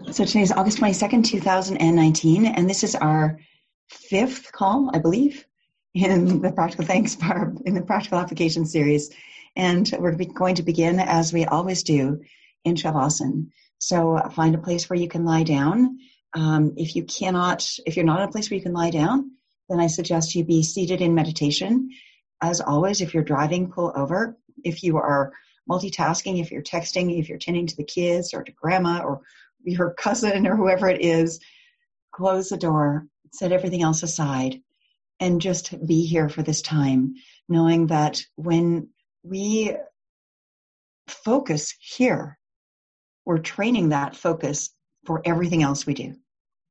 So today is August 22nd, 2019, and this is our fifth call, I believe, in the Practical Thanks Barb, in the Practical Application series. And we're going to begin, as we always do, in Shavasana. So find a place where you can lie down. If you're not in a place where you can lie down, then I suggest you be seated in meditation. As always, if you're driving, pull over. If you are multitasking, if you're texting, if you're tending to the kids or to grandma or your cousin or whoever it is, close the door, set everything else aside, and just be here for this time, knowing that when we focus here, we're training that focus for everything else we do.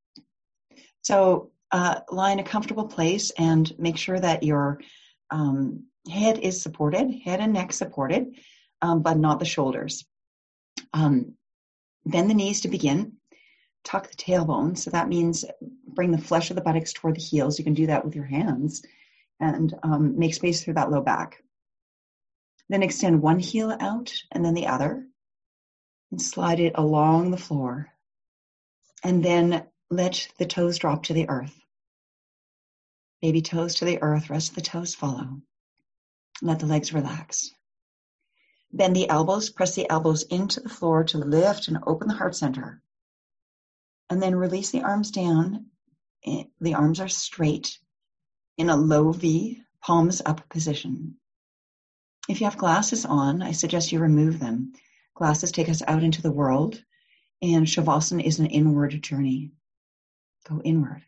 So lie in a comfortable place and make sure that your head is supported, head and neck supported, but not the shoulders. Bend the knees to begin. Tuck the tailbone. So that means bring the flesh of the buttocks toward the heels. You can do that with your hands and make space through that low back. Then extend one heel out and then the other and slide it along the floor. And then let the toes drop to the earth. Baby toes to the earth, rest of the toes follow. Let the legs relax. Bend the elbows, press the elbows into the floor to lift and open the heart center. And then release the arms down. The arms are straight in a low V, palms up position. If you have glasses on, I suggest you remove them. Glasses take us out into the world, and Shavasana is an inward journey. Go inward.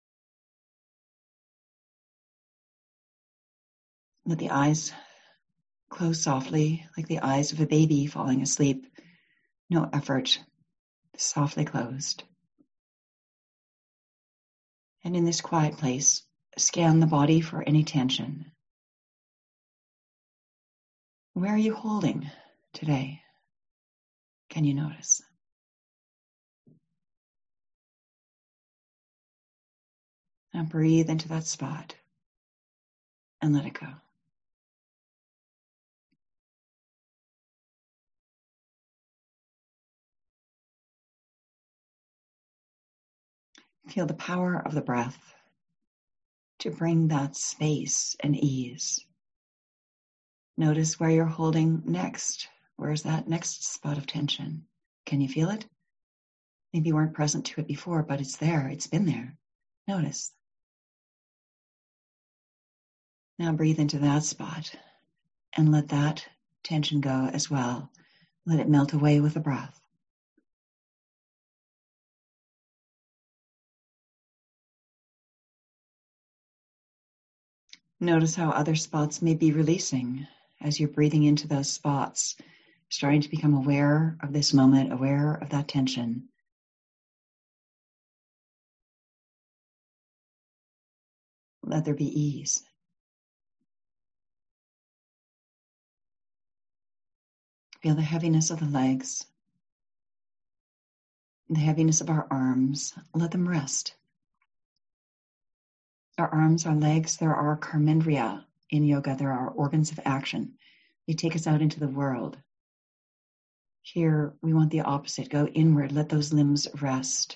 Let the eyes close softly, like the eyes of a baby falling asleep. No effort, softly closed. And in this quiet place, scan the body for any tension. Where are you holding today? Can you notice? Now breathe into that spot and let it go. Feel the power of the breath to bring that space and ease. Notice where you're holding next. Where's that next spot of tension? Can you feel it? Maybe you weren't present to it before, but it's there. It's been there. Notice. Now breathe into that spot and let that tension go as well. Let it melt away with the breath. Notice how other spots may be releasing as you're breathing into those spots, starting to become aware of this moment, aware of that tension. Let there be ease. Feel the heaviness of the legs, the heaviness of our arms. Let them rest. Our arms, our legs, there are karmendriya in yoga. There are organs of action. They take us out into the world. Here, we want the opposite. Go inward. Let those limbs rest.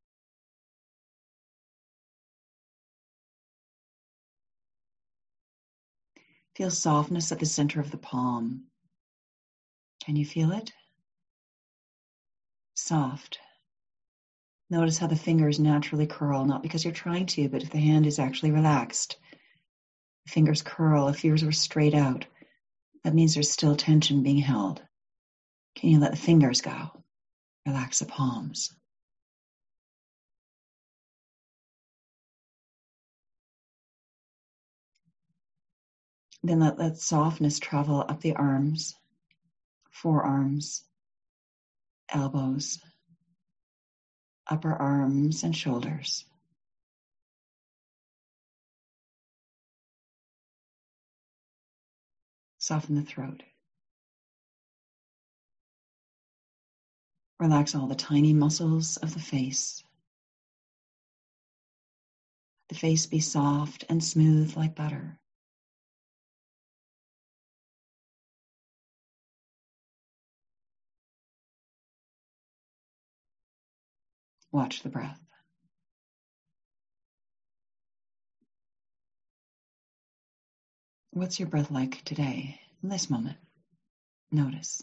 Feel softness at the center of the palm. Can you feel it? Soft. Notice how the fingers naturally curl, not because you're trying to, but if the hand is actually relaxed. The fingers curl. If yours were straight out, that means there's still tension being held. Can you let the fingers go? Relax the palms. Then let that softness travel up the arms, forearms, elbows, upper arms and shoulders. Soften the throat. Relax all the tiny muscles of the face. The face be soft and smooth like butter. Watch the breath. What's your breath like today, in this moment? Notice.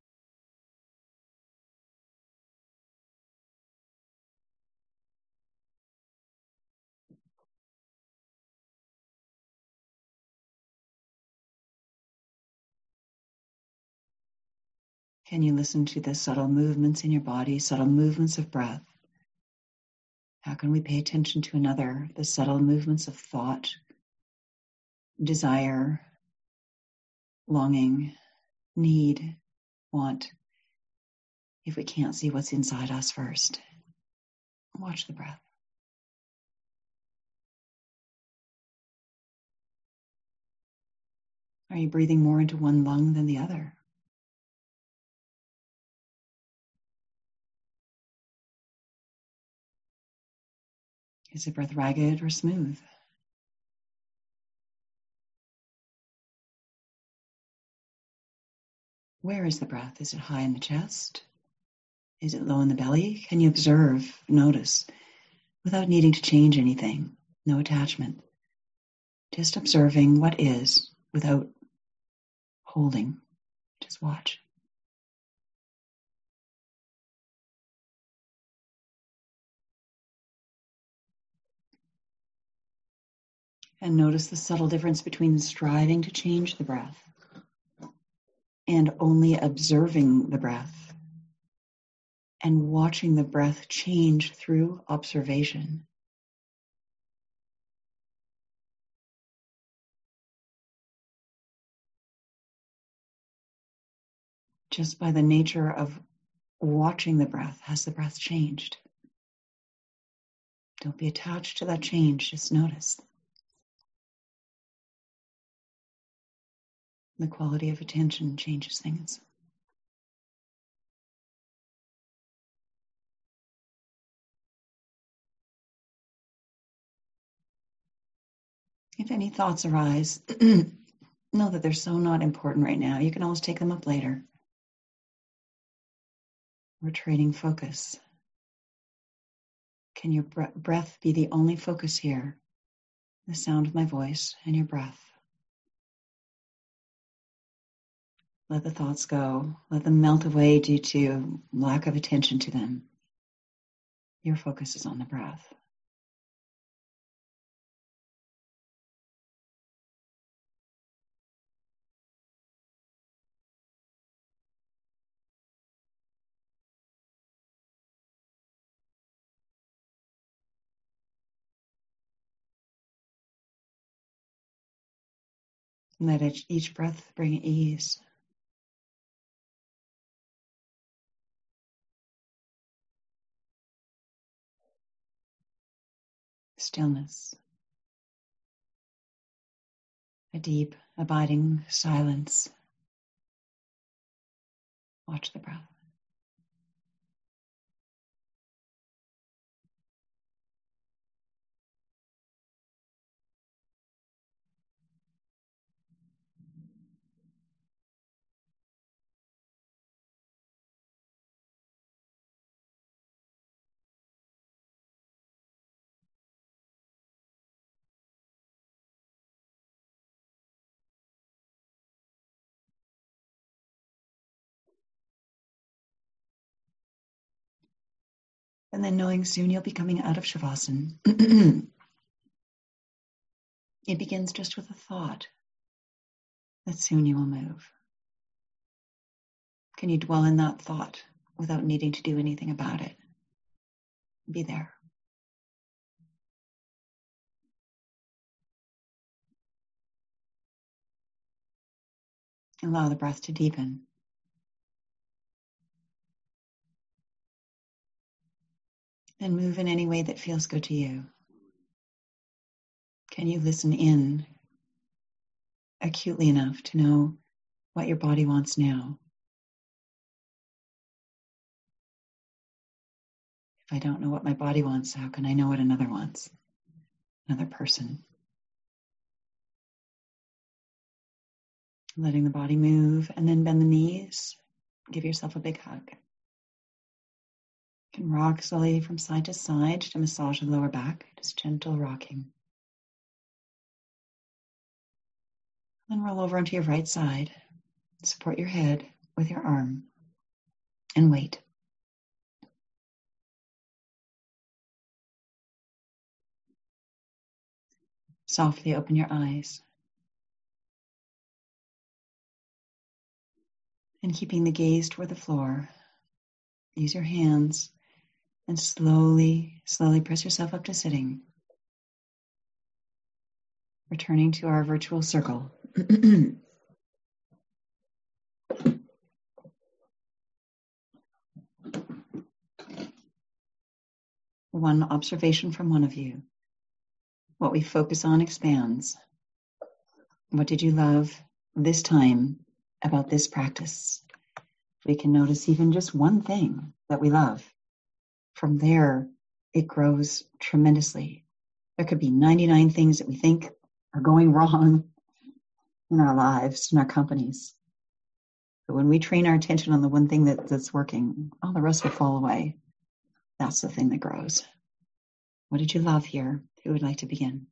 Can you listen to the subtle movements in your body, subtle movements of breath? How can we pay attention to another, the subtle movements of thought, desire, longing, need, want, if we can't see what's inside us first? Watch the breath. Are you breathing more into one lung than the other? Is the breath ragged or smooth? Where is the breath? Is it high in the chest? Is it low in the belly? Can you observe, notice, without needing to change anything? No attachment. Just observing what is without holding. Just watch. And notice the subtle difference between striving to change the breath and only observing the breath and watching the breath change through observation. Just by the nature of watching the breath, has the breath changed? Don't be attached to that change, just notice. The quality of attention changes things. If any thoughts arise, know that they're so not important right now. You can always take them up later. We're training focus. Can your breath be the only focus here? The sound of my voice and your breath. Let the thoughts go. Let them melt away due to lack of attention to them. Your focus is on the breath. And let each breath bring ease. Stillness. A deep, abiding silence. Watch the breath. And then knowing soon you'll be coming out of Shavasana. It begins just with a thought that soon you will move. Can you dwell in that thought without needing to do anything about it? Be there. Allow the breath to deepen. Then move in any way that feels good to you. Can you listen in acutely enough to know what your body wants now? If I don't know what my body wants, how can I know what another wants? Another person. Letting the body move, and then bend the knees. Give yourself a big hug. You can rock slowly from side to side to massage the lower back, just gentle rocking. Then roll over onto your right side. Support your head with your arm and wait. Softly open your eyes. And keeping the gaze toward the floor, use your hands and slowly, slowly press yourself up to sitting. Returning to our virtual circle. One observation from one of you. What we focus on expands. What did you love this time about this practice? If we can notice even just one thing that we love, from there it grows tremendously. There could be 99 things that we think are going wrong in our lives, in our companies. But when we train our attention on the one thing that's working, all the rest will fall away. That's the thing that grows. What did you love here? Who would like to begin?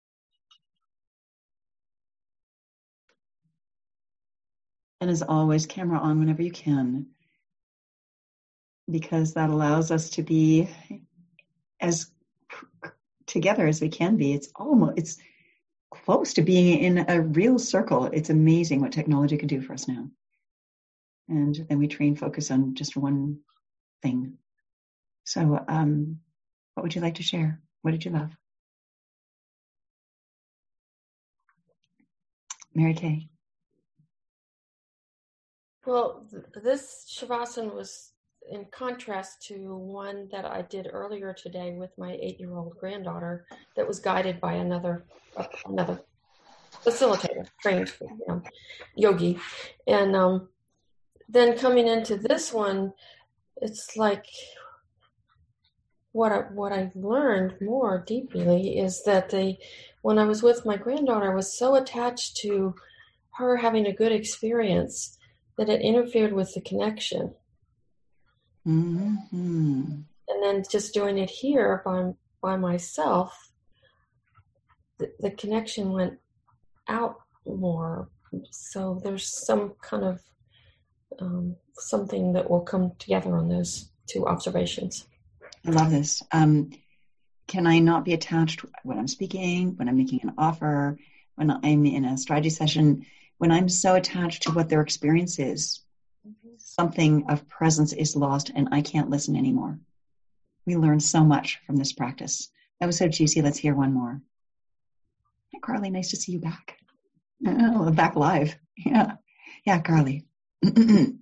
And as always, camera on whenever you can, because that allows us to be as together as we can be. It's close to being in a real circle. It's amazing what technology can do for us now. And then we train focus on just one thing. So what would you like to share? What did you love? Mary Kay. Well, this Shavasana was in contrast to one that I did earlier today with my 8-year-old granddaughter that was guided by another facilitator, trained yogi. And then coming into this one, it's like what I've learned more deeply is that when I was with my granddaughter, I was so attached to her having a good experience that it interfered with the connection. Mm-hmm. And then just doing it here by myself, the connection went out more. So there's some kind of something that will come together on those two observations. I love this. Can I not be attached when I'm speaking, when I'm making an offer, when I'm in a strategy session, when I'm so attached to what their experience is, something of presence is lost and I can't listen anymore. We learn so much from this practice. That was so juicy. Let's hear one more. Hi, Carly. Nice to see you back. Oh, back live. Yeah. Yeah, Carly. I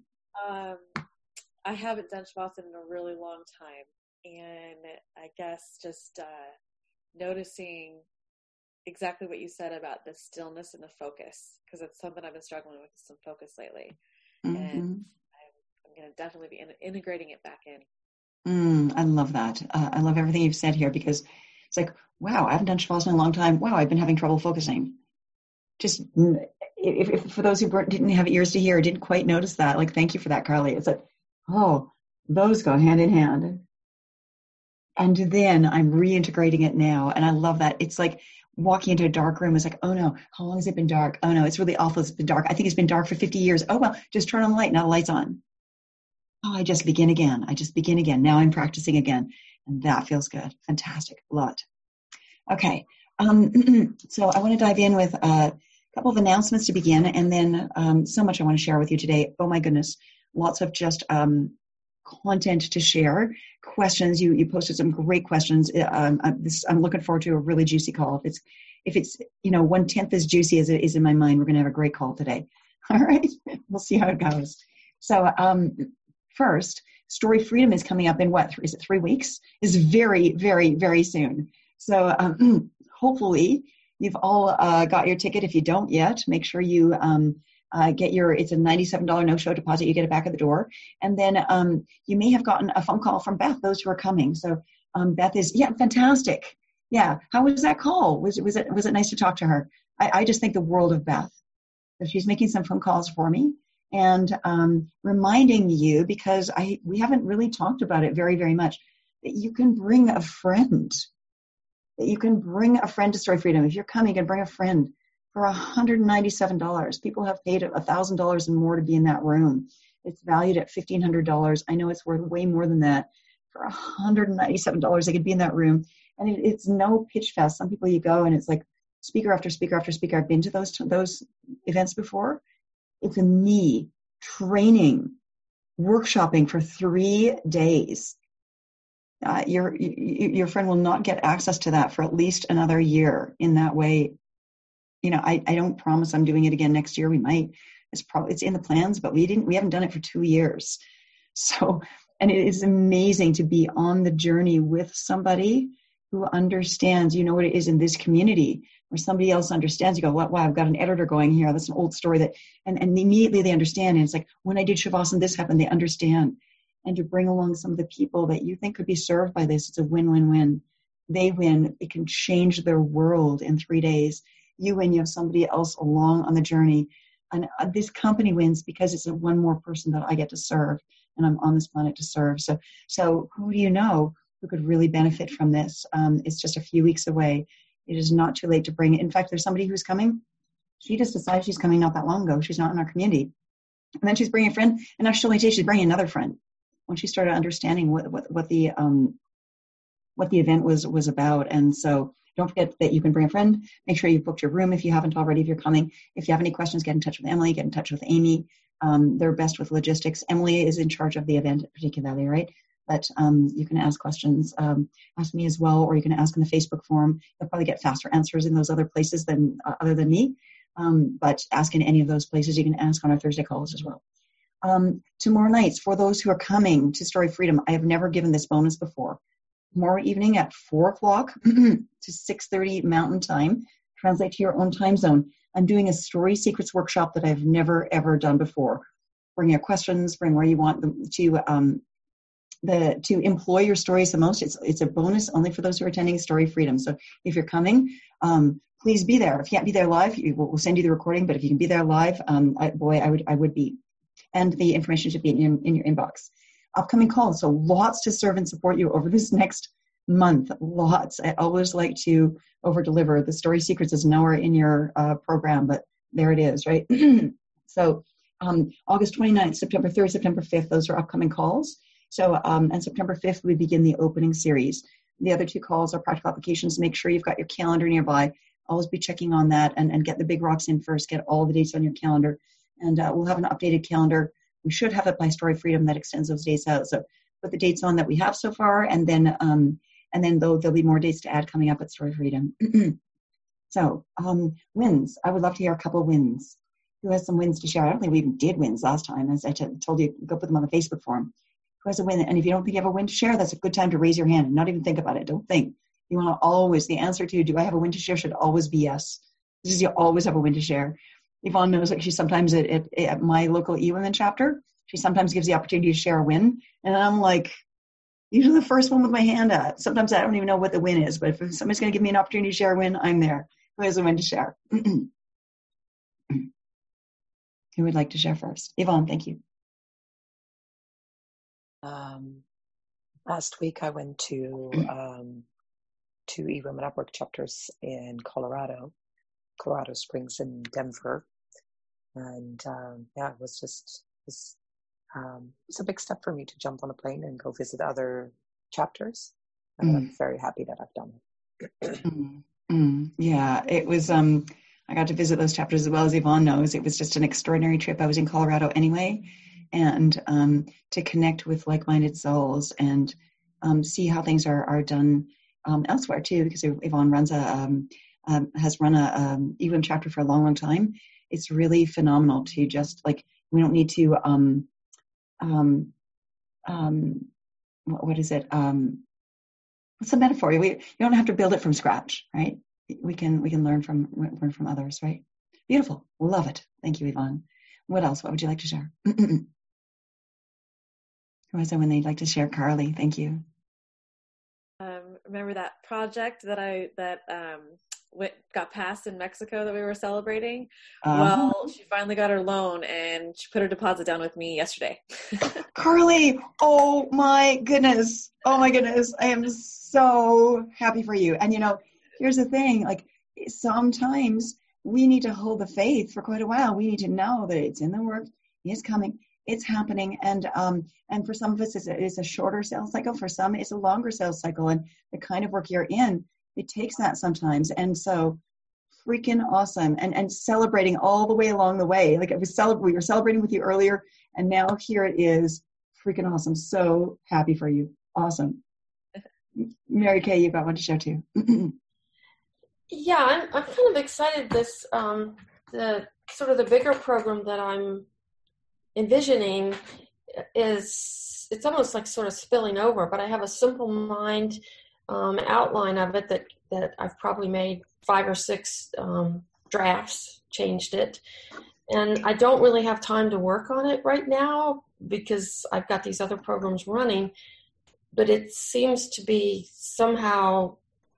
haven't done Shavasana in a really long time. And I guess just noticing exactly what you said about the stillness and the focus, because it's something I've been struggling with, some focus lately. Mm-hmm. And I'm going to definitely be integrating it back in. I love that. I love everything you've said here, because it's like, wow, I haven't done Shavasana in a long time. Wow, I've been having trouble focusing. Just if for those who didn't have ears to hear, didn't quite notice that, like, thank you for that, Carly. It's like, oh, those go hand in hand. And then I'm reintegrating it now. And I love that. It's like walking into a dark room. It's like, oh no, how long has it been dark? Oh no, it's really awful. It's been dark. I think it's been dark for 50 years. Oh, well, just turn on the light. Now the light's on. Oh, I just begin again. Now I'm practicing again. And that feels good. Fantastic. Love it. Okay. So I want to dive in with a couple of announcements to begin. And then so much I want to share with you today. Oh my goodness. Lots of just content to share. Questions. You posted some great questions. I'm looking forward to a really juicy call. If it's 1/10 as juicy as it is in my mind, we're going to have a great call today. All right. We'll see how it goes. So first, Story Freedom is coming up in is it 3 weeks? Is very, very, very soon. So hopefully you've all got your ticket. If you don't yet, make sure you it's a $97 no-show deposit. You get it back at the door. And then you may have gotten a phone call from Beth, those who are coming. So Beth is, fantastic. Yeah. How was that call? Was it nice to talk to her? I just think the world of Beth. So she's making some phone calls for me. and reminding you, because we haven't really talked about it very, very much, that you can bring a friend. That you can bring a friend to Story Freedom. If you're coming, you can bring a friend for $197. People have paid $1,000 and more to be in that room. It's valued at $1,500. I know it's worth way more than that. For $197, they could be in that room. And it's no pitch fest. Some people you go and it's like speaker after speaker after speaker. I've been to those events before. It's me training, workshopping for 3 days. Your friend will not get access to that for at least another year in that way. I don't promise I'm doing it again next year. We might. It's in the plans, but we haven't done it for 2 years. So, and it is amazing to be on the journey with somebody who understands, what it is in this community, where somebody else understands. You go, wow, I've got an editor going here. That's an old story and immediately they understand. And it's like, when I did Shavasana, this happened, they understand. And to bring along some of the people that you think could be served by this, it's a win-win-win. They win. It can change their world in 3 days. You win. You have somebody else along on the journey. And this company wins because it's one more person that I get to serve, and I'm on this planet to serve. So who do you know who could really benefit from this? It's just a few weeks away. It is not too late to bring it. In fact, there's somebody who's coming. She just decided she's coming not that long ago. She's not in our community. And then she's bringing a friend, and now she'll she's bringing another friend. When she started understanding what the event was about. And so don't forget that you can bring a friend. Make sure you've booked your room if you haven't already, if you're coming. If you have any questions, get in touch with Emily, get in touch with Amy. They're best with logistics. Emily is in charge of the event particularly, right? But you can ask questions, ask me as well, or you can ask in the Facebook forum. You'll probably get faster answers in those other places other than me. But ask in any of those places. You can ask on our Thursday calls as well. Tomorrow nights, for those who are coming to Story Freedom, I have never given this bonus before. Tomorrow evening at 4 o'clock to 6:30 Mountain Time, translate to your own time zone. I'm doing a Story Secrets workshop that I've never, ever done before. Bring your questions, bring where you want them to employ your stories the most. It's a bonus only for those who are attending Story Freedom. So if you're coming, please be there. If you can't be there live, we'll send you the recording, but if you can be there live, I would be. And the information should be in your inbox. Upcoming calls, so lots to serve and support you over this next month. Lots. I always like to over-deliver. The Story Secrets is nowhere in your program, but there it is, right? So August 29th, September 3rd, September 5th, those are upcoming calls. So and September 5th, we begin the opening series. The other 2 calls are practical applications. Make sure you've got your calendar nearby. Always be checking on that and get the big rocks in first. Get all the dates on your calendar. And we'll have an updated calendar. We should have it by Story Freedom that extends those dates out. So put the dates on that we have so far, and then there'll be more dates to add coming up at Story Freedom. So wins. I would love to hear a couple wins. Who has some wins to share? I don't think we even did wins last time. As I told you, go put them on the Facebook forum. Who has a win? And if you don't think you have a win to share, that's a good time to raise your hand and not even think about it. Don't think. You want to always, the answer to do I have a win to share should always be yes. This is you always have a win to share. Yvonne knows, like, she sometimes at my local eWomen chapter, she sometimes gives the opportunity to share a win. And I'm like, usually the first one with my hand up. Sometimes I don't even know what the win is, but if somebody's going to give me an opportunity to share a win, I'm there. Who has a win to share? Who would like to share first? Yvonne, thank you. Last week I went to 2 eWomen at Work chapters in Colorado Springs and Denver. And it was a big step for me to jump on a plane and go visit other chapters. And I'm very happy that I've done it. Yeah, it was, I got to visit those chapters as well as Yvonne knows. It was just an extraordinary trip. I was in Colorado anyway. And to connect with like-minded souls and see how things are done elsewhere too, because Yvonne has run a eWomen chapter for a long, long time. It's really phenomenal to just we don't need to what is it? What's the metaphor? You don't have to build it from scratch, right? We can learn from others, right? Beautiful. Love it. Thank you, Yvonne. What else? What would you like to share? Who has someone they'd like to share? Carly, thank you. Remember that project that got passed in Mexico that we were celebrating. Uh-huh. Well, she finally got her loan and she put her deposit down with me yesterday. Carly, oh my goodness. I am so happy for you. And here's the thing, like sometimes we need to hold the faith for quite a while. We need to know that it's in the works, it's coming, it's happening. And for some of us, it's a shorter sales cycle. For some, it's a longer sales cycle. And the kind of work you're in, it takes that sometimes. And so freaking awesome. And celebrating all the way along the way. Like we were celebrating with you earlier, and now here it is. Freaking awesome. So happy for you. Awesome. Mary Kay, you've got one to share too. Yeah, I'm kind of excited. This the sort of the bigger program that I'm envisioning it's almost like sort of spilling over, but I have a Simple Mind outline of it that I've probably made 5 or 6 drafts, changed it, and I don't really have time to work on it right now because I've got these other programs running, but it seems to be somehow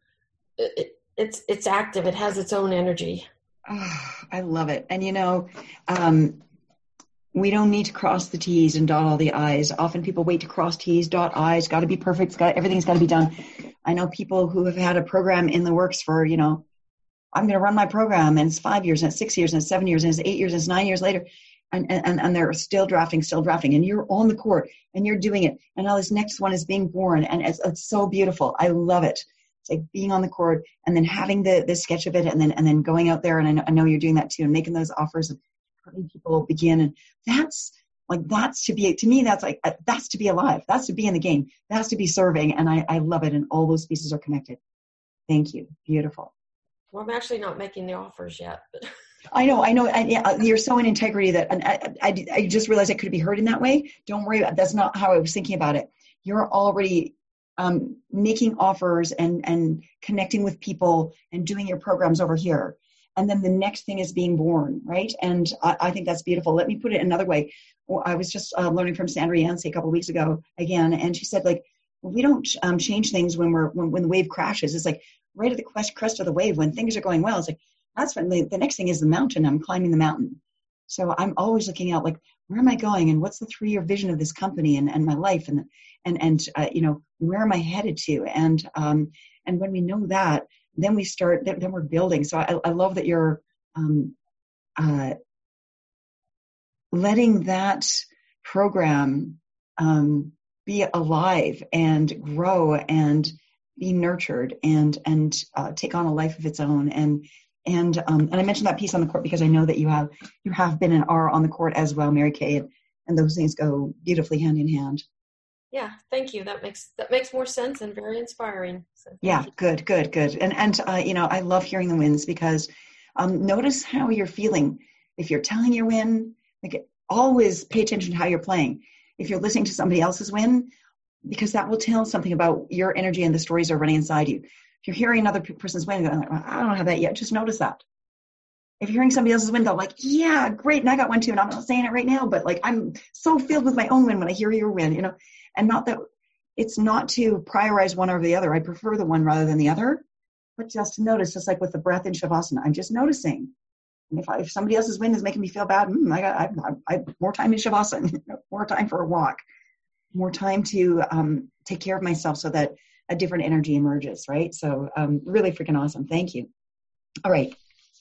it's active. It has its own energy. Oh, I love it. And we don't need to cross the T's and dot all the I's. Often people wait to cross T's, dot I's, got to be perfect. Everything's got to be done. I know people who have had a program in the works for, I'm going to run my program, and it's 5 years, and it's 6 years, and it's 7 years, and it's 8 years, and it's 9 years later. And they're still drafting, and you're on the court, and you're doing it. And now this next one is being born, and it's so beautiful. I love it. It's like being on the court and then having the sketch of it, and then going out there. And I know you're doing that too, and making those offers and having people begin. And that's to be alive. That's to be in the game. That's to be serving. And I love it. And all those pieces are connected. Thank you. Beautiful. Well, I'm actually not making the offers yet. But. I know. You're so in integrity that, and I just realized it could be heard in that way. Don't worry. That's not how I was thinking about it. You're already making offers and connecting with people and doing your programs over here. And then the next thing is being born, right? And I think that's beautiful. Let me put it another way. Well, I was just learning from Sandra Yancey a couple of weeks ago again, and she said, we don't change things when the wave crashes. It's like right at the crest of the wave when things are going well. It's like that's when the next thing is the mountain. I'm climbing the mountain. So I'm always looking out, where am I going, and what's the 3-year vision of this company and my life, and where am I headed to? And when we know that, then we start. Then we're building. So I love that you're letting that program be alive and grow and be nurtured and take on a life of its own. And I mentioned that piece on the court because I know that you have been and are on the court as well, Mary Kay, and those things go beautifully hand in hand. Yeah, thank you. That makes more sense and very inspiring. So yeah, good. And I love hearing the wins because notice how you're feeling. If you're telling your win, always pay attention to how you're playing. If you're listening to somebody else's win, because that will tell something about your energy and the stories that are running inside you. If you're hearing another person's win, going, I don't have that yet, just notice that. If you're hearing somebody else's win, they're like, yeah, great, and I got one too, and I'm not saying it right now, but I'm so filled with my own win when I hear your win, and not that it's not to prioritize one over the other. I prefer the one rather than the other, but just to notice, just like with the breath in Shavasana, I'm just noticing. And if somebody else's win is making me feel bad, I more time in Shavasana, more time for a walk, more time to take care of myself so that a different energy emerges, right? So really freaking awesome. Thank you. All right.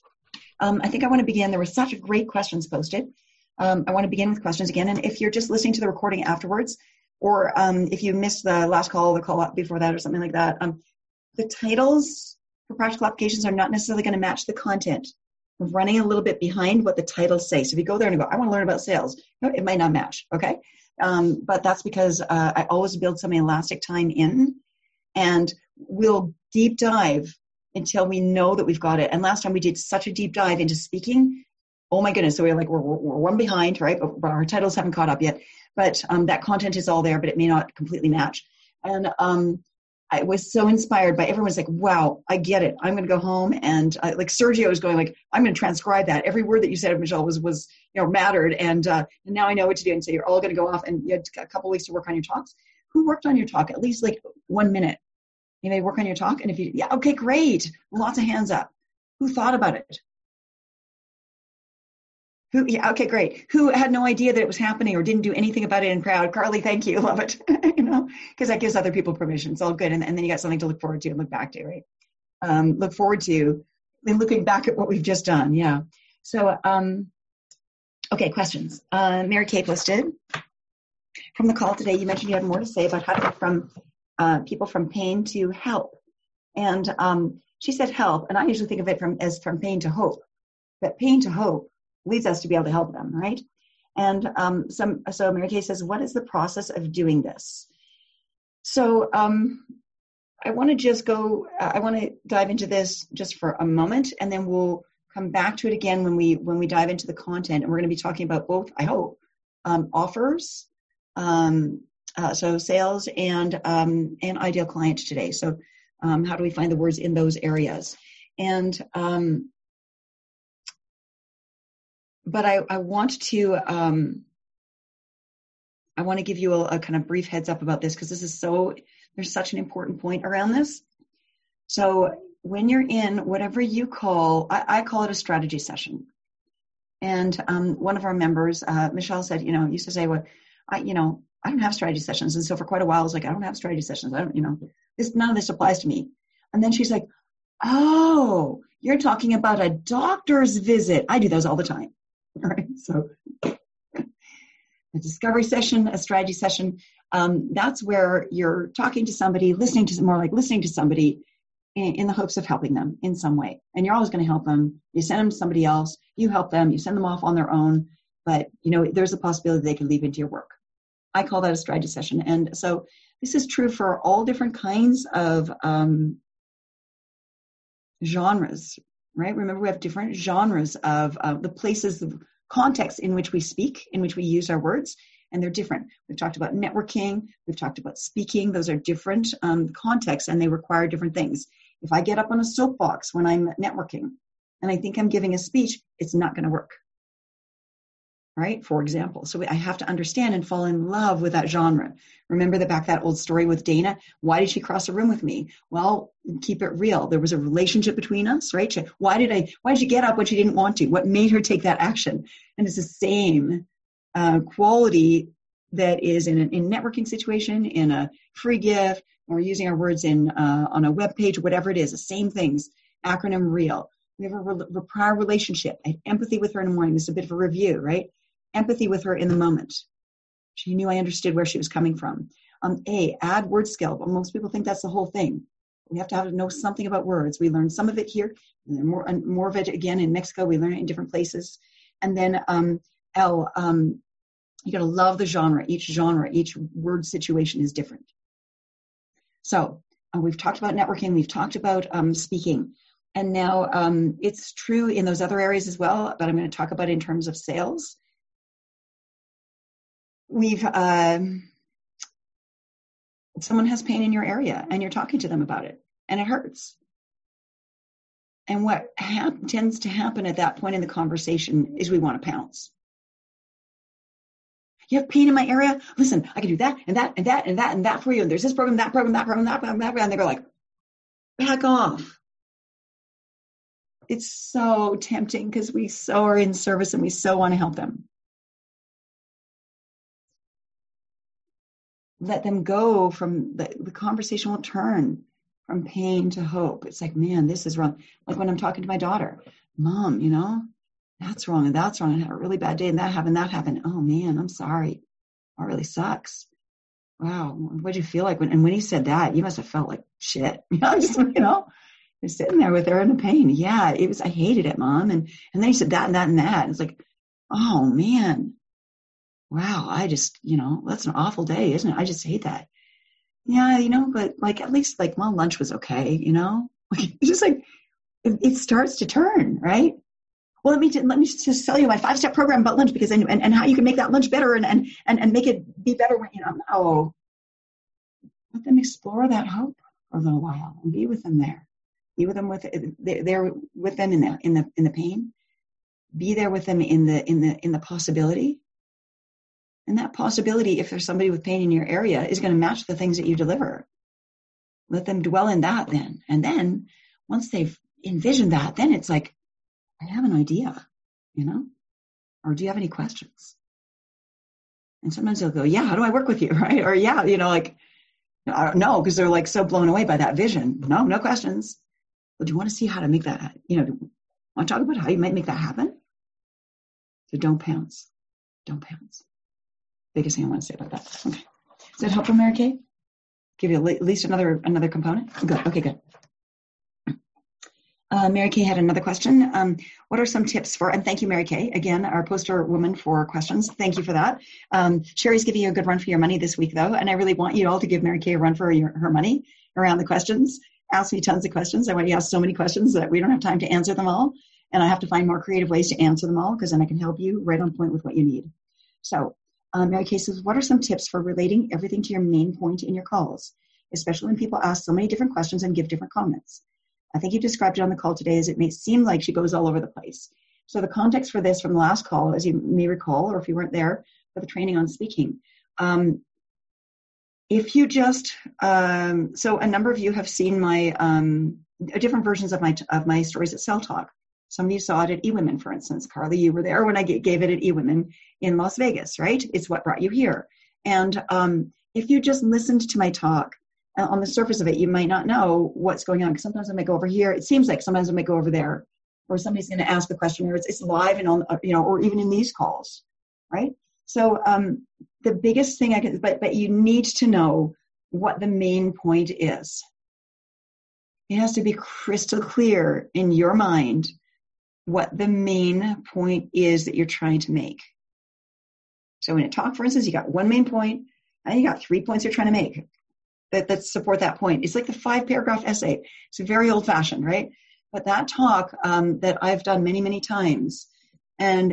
I think I want to begin. There were such great questions posted. I want to begin with questions again. And if you're just listening to the recording afterwards, or if you missed the last call, the call up before that or something like that, the titles for practical applications are not necessarily going to match the content. We're running a little bit behind what the titles say. So if you go there and go, I want to learn about sales, it might not match, okay? But that's because I always build some elastic time in, and we'll deep dive until we know that we've got it. And last time we did such a deep dive into speaking. Oh my goodness. So we're one behind, right? But our titles haven't caught up yet. But that content is all there, but it may not completely match. And I was so inspired by everyone's like, wow, I get it. I'm going to go home. And Sergio was going I'm going to transcribe that. Every word that you said, Michelle, was mattered. And now I know what to do. And so you're all going to go off, and you had a couple weeks to work on your talks. Who worked on your talk? At least 1 minute. You may work on your talk. And if you, yeah, okay, great. Lots of hands up. Who thought about it? Who? Yeah, okay, great. Who had no idea that it was happening or didn't do anything about it and proud? Carly, thank you. Love it. Because that gives other people permission. It's all good. And then you got something to look forward to and look back to, right? Look forward to and looking back at what we've just done. Yeah. So, okay, questions. Mary Kay posted from the call today. You mentioned you had more to say about how to go from people from pain to help. And she said help, and I usually think of it as from pain to hope. But pain to hope leads us to be able to help them, right? And so Mary Kay says, what is the process of doing this? So I want to dive into this just for a moment, and then we'll come back to it again when we dive into the content. And we're going to be talking about both, I hope, offers, so sales and ideal client today. So how do we find the words in those areas? And but I want to give you a kind of brief heads up about this, because there's such an important point around this. So when you're in whatever you call, I call it a strategy session. And one of our members, Michelle, said, used to say, well, I don't have strategy sessions. And so for quite a while, I was like, I don't have strategy sessions. I don't, none of this applies to me. And then she's like, oh, you're talking about a doctor's visit. I do those all the time. All right. So a discovery session, a strategy session, that's where you're talking to somebody, listening to somebody in the hopes of helping them in some way. And you're always going to help them. You send them to somebody else, you help them, you send them off on their own, but there's a possibility they can leap into your work. I call that a strategy session. And so this is true for all different kinds of genres, right? Remember, we have different genres of the places, the contexts in which we speak, in which we use our words, and they're different. We've talked about networking, we've talked about speaking. Those are different contexts, and they require different things. If I get up on a soapbox when I'm networking and I think I'm giving a speech, it's not going to work, right? For example. So I have to understand and fall in love with that genre. Remember that old story with Dana? Why did she cross a room with me? Well, keep it real. There was a relationship between us, right? Why did she get up when she didn't want to? What made her take that action? And it's the same quality that is in networking situation, in a free gift, or using our words on a web page, whatever it is, the same things. Acronym REAL. We have a prior relationship. I had empathy with her in the morning. This is a bit of a review, right? Empathy with her in the moment. She knew I understood where she was coming from. Add word skill. But most people think that's the whole thing. We have to know something about words. We learn some of it here, and more of it again in Mexico. We learn it in different places. And then L, you got to love the genre. Each word situation is different. So we've talked about networking. We've talked about speaking. And now it's true in those other areas as well, but I'm going to talk about it in terms of sales. Someone has pain in your area and you're talking to them about it and it hurts. And what tends to happen at that point in the conversation is we want to pounce. You have pain in my area? Listen, I can do that and that and that and that and that for you. And there's this program, that program, that program, that program, that program. And they go like, back off. It's so tempting because we so are in service and we so want to help them. Let them go from the conversation will turn from pain to hope. It's like, man, this is wrong. Like when I'm talking to my daughter, Mom, that's wrong and that's wrong. I had a really bad day and that happened. Oh man, I'm sorry. That really sucks. Wow. What did you feel like when he said that? You must have felt like shit. You're sitting there with her in the pain. Yeah, I hated it, Mom. And then he said that and that and that. It's like, oh man. Wow, I just, that's an awful day, isn't it? I just hate that. Yeah, but like, at least like, well, lunch was okay, It's just like, it starts to turn, right? Well, let me just tell you my 5-step program about lunch because and how you can make that lunch better and make it be better when, no. Let them explore that hope for a little while and be with them there. Be with them there with them in the pain. Be there with them in the possibility. And that possibility, if there's somebody with pain in your area, is going to match the things that you deliver. Let them dwell in that then. And then once they've envision that, then it's like, I have an idea, or do you have any questions? And sometimes they'll go, yeah, how do I work with you? Right? Or yeah, no, because they're like so blown away by that vision. No questions. Well, do you want to see how to make that, want to talk about how you might make that happen? So don't pounce. Don't pounce. Biggest thing I want to say about that. Okay. Is that helpful, Mary Kay? Give you at least another component? Good. Okay, good. Mary Kay had another question. What are some tips for, and thank you, Mary Kay, again, our poster woman for questions. Thank you for that. Sherry's giving you a good run for your money this week, though, and I really want you all to give Mary Kay a run for her money around the questions. Ask me tons of questions. I want you to ask so many questions that we don't have time to answer them all, and I have to find more creative ways to answer them all, because then I can help you right on point with what you need. So, Mary Kay says, what are some tips for relating everything to your main point in your calls, especially when people ask so many different questions and give different comments? I think you described it on the call today as it may seem like she goes all over the place. So the context for this from the last call, as you may recall, or if you weren't there for the training on speaking, if you just, so a number of you have seen my different versions of my Stories that Sell talk. Some of you saw it at eWomen, for instance. Carly, you were there when I gave it at eWomen in Las Vegas, right? It's what brought you here. And if you just listened to my talk, on the surface of it, you might not know what's going on, because sometimes I might go over here. It seems like sometimes I might go over there, or somebody's going to ask a question, or it's live and on, or even in these calls, right? So the biggest thing but you need to know what the main point is. It has to be crystal clear in your mind what the main point is that you're trying to make. So in a talk, for instance, you got one main point, and you got 3 points you're trying to make that support that point. It's like the 5-paragraph essay. It's very old-fashioned, right? But that talk that I've done many, many times, and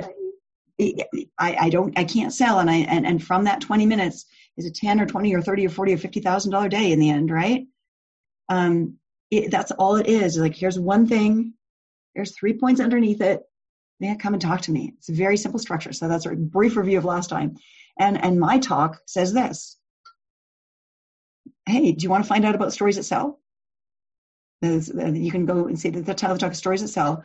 I can't sell, and from that 20 minutes is a 10 or 20 or 30 or 40 or $50,000 day in the end, right? That's all it is. Like, here's one thing, there's 3 points underneath it. Then come and talk to me. It's a very simple structure. So that's a brief review of last time. And my talk says this. Hey, do you want to find out about Stories that Sell? You can go and see the title of the talk is Stories that Sell.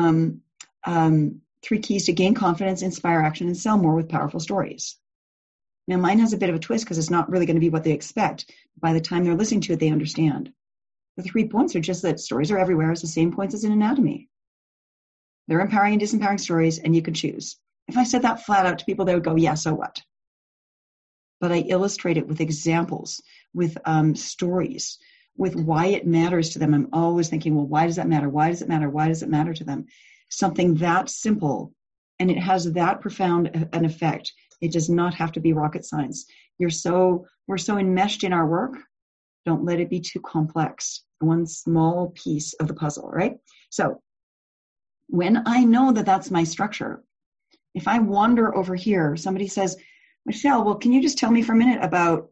3 keys to gain confidence, inspire action, and sell more with powerful stories. Now, mine has a bit of a twist because it's not really going to be what they expect. By the time they're listening to it, they understand. The 3 points are just that stories are everywhere. It's the same points as in anatomy. They're empowering and disempowering stories, and you can choose. If I said that flat out to people, they would go, yeah, so what? But I illustrate it with examples, with stories, with why it matters to them. I'm always thinking, well, why does that matter? Why does it matter? Why does it matter to them? Something that simple, and it has that profound an effect. It does not have to be rocket science. We're so enmeshed in our work. Don't let it be too complex. One small piece of the puzzle, right? So when I know that that's my structure, if I wander over here, somebody says, Michelle, well, can you just tell me for a minute about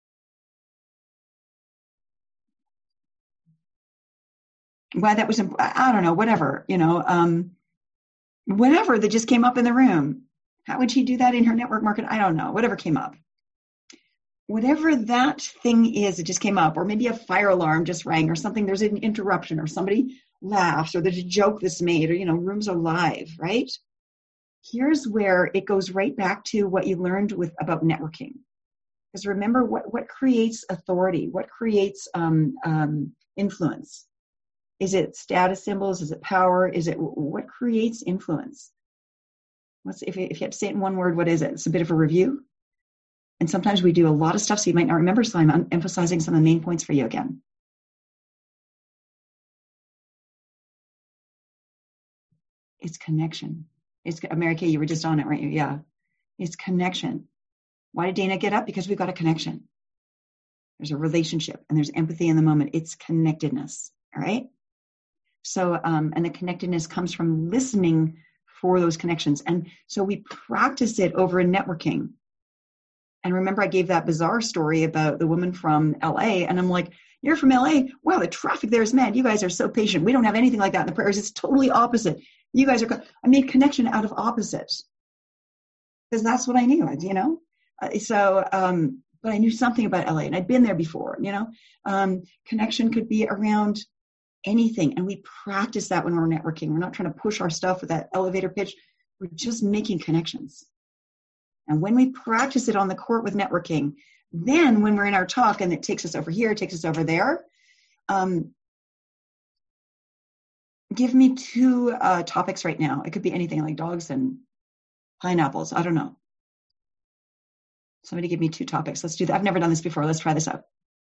why that was, I don't know, whatever, whatever that just came up in the room. How would she do that in her network market? I don't know, whatever came up. Whatever that thing is that just came up, or maybe a fire alarm just rang or something, there's an interruption or somebody laughs or there's a joke that's made or, rooms are live, right? Here's where it goes right back to what you learned about networking. Because remember, what creates authority? What creates influence? Is it status symbols? Is it power? Is it what creates influence? If you had to say it in one word, what is it? It's a bit of a review. And sometimes we do a lot of stuff, so you might not remember, so I'm emphasizing some of the main points for you again. It's connection. It's Mary Kay, you were just on it, right? Yeah. It's connection. Why did Dana get up? Because we've got a connection. There's a relationship and there's empathy in the moment. It's connectedness. All right. So, and the connectedness comes from listening for those connections. And so we practice it over in networking. And remember, I gave that bizarre story about the woman from LA. And I'm like, you're from LA? Wow, the traffic there is mad. You guys are so patient. We don't have anything like that in the prairies. It's totally opposite. You guys are, I made connection out of opposites. Because that's what I knew, but I knew something about LA and I'd been there before, Connection could be around anything. And we practice that when we're networking. We're not trying to push our stuff with that elevator pitch. We're just making connections. And when we practice it on the court with networking, then when we're in our talk and it takes us over here, takes us over there, give me 2 topics right now. It could be anything like dogs and pineapples. I don't know. Somebody give me 2 topics. Let's do that. I've never done this before. Let's try this out.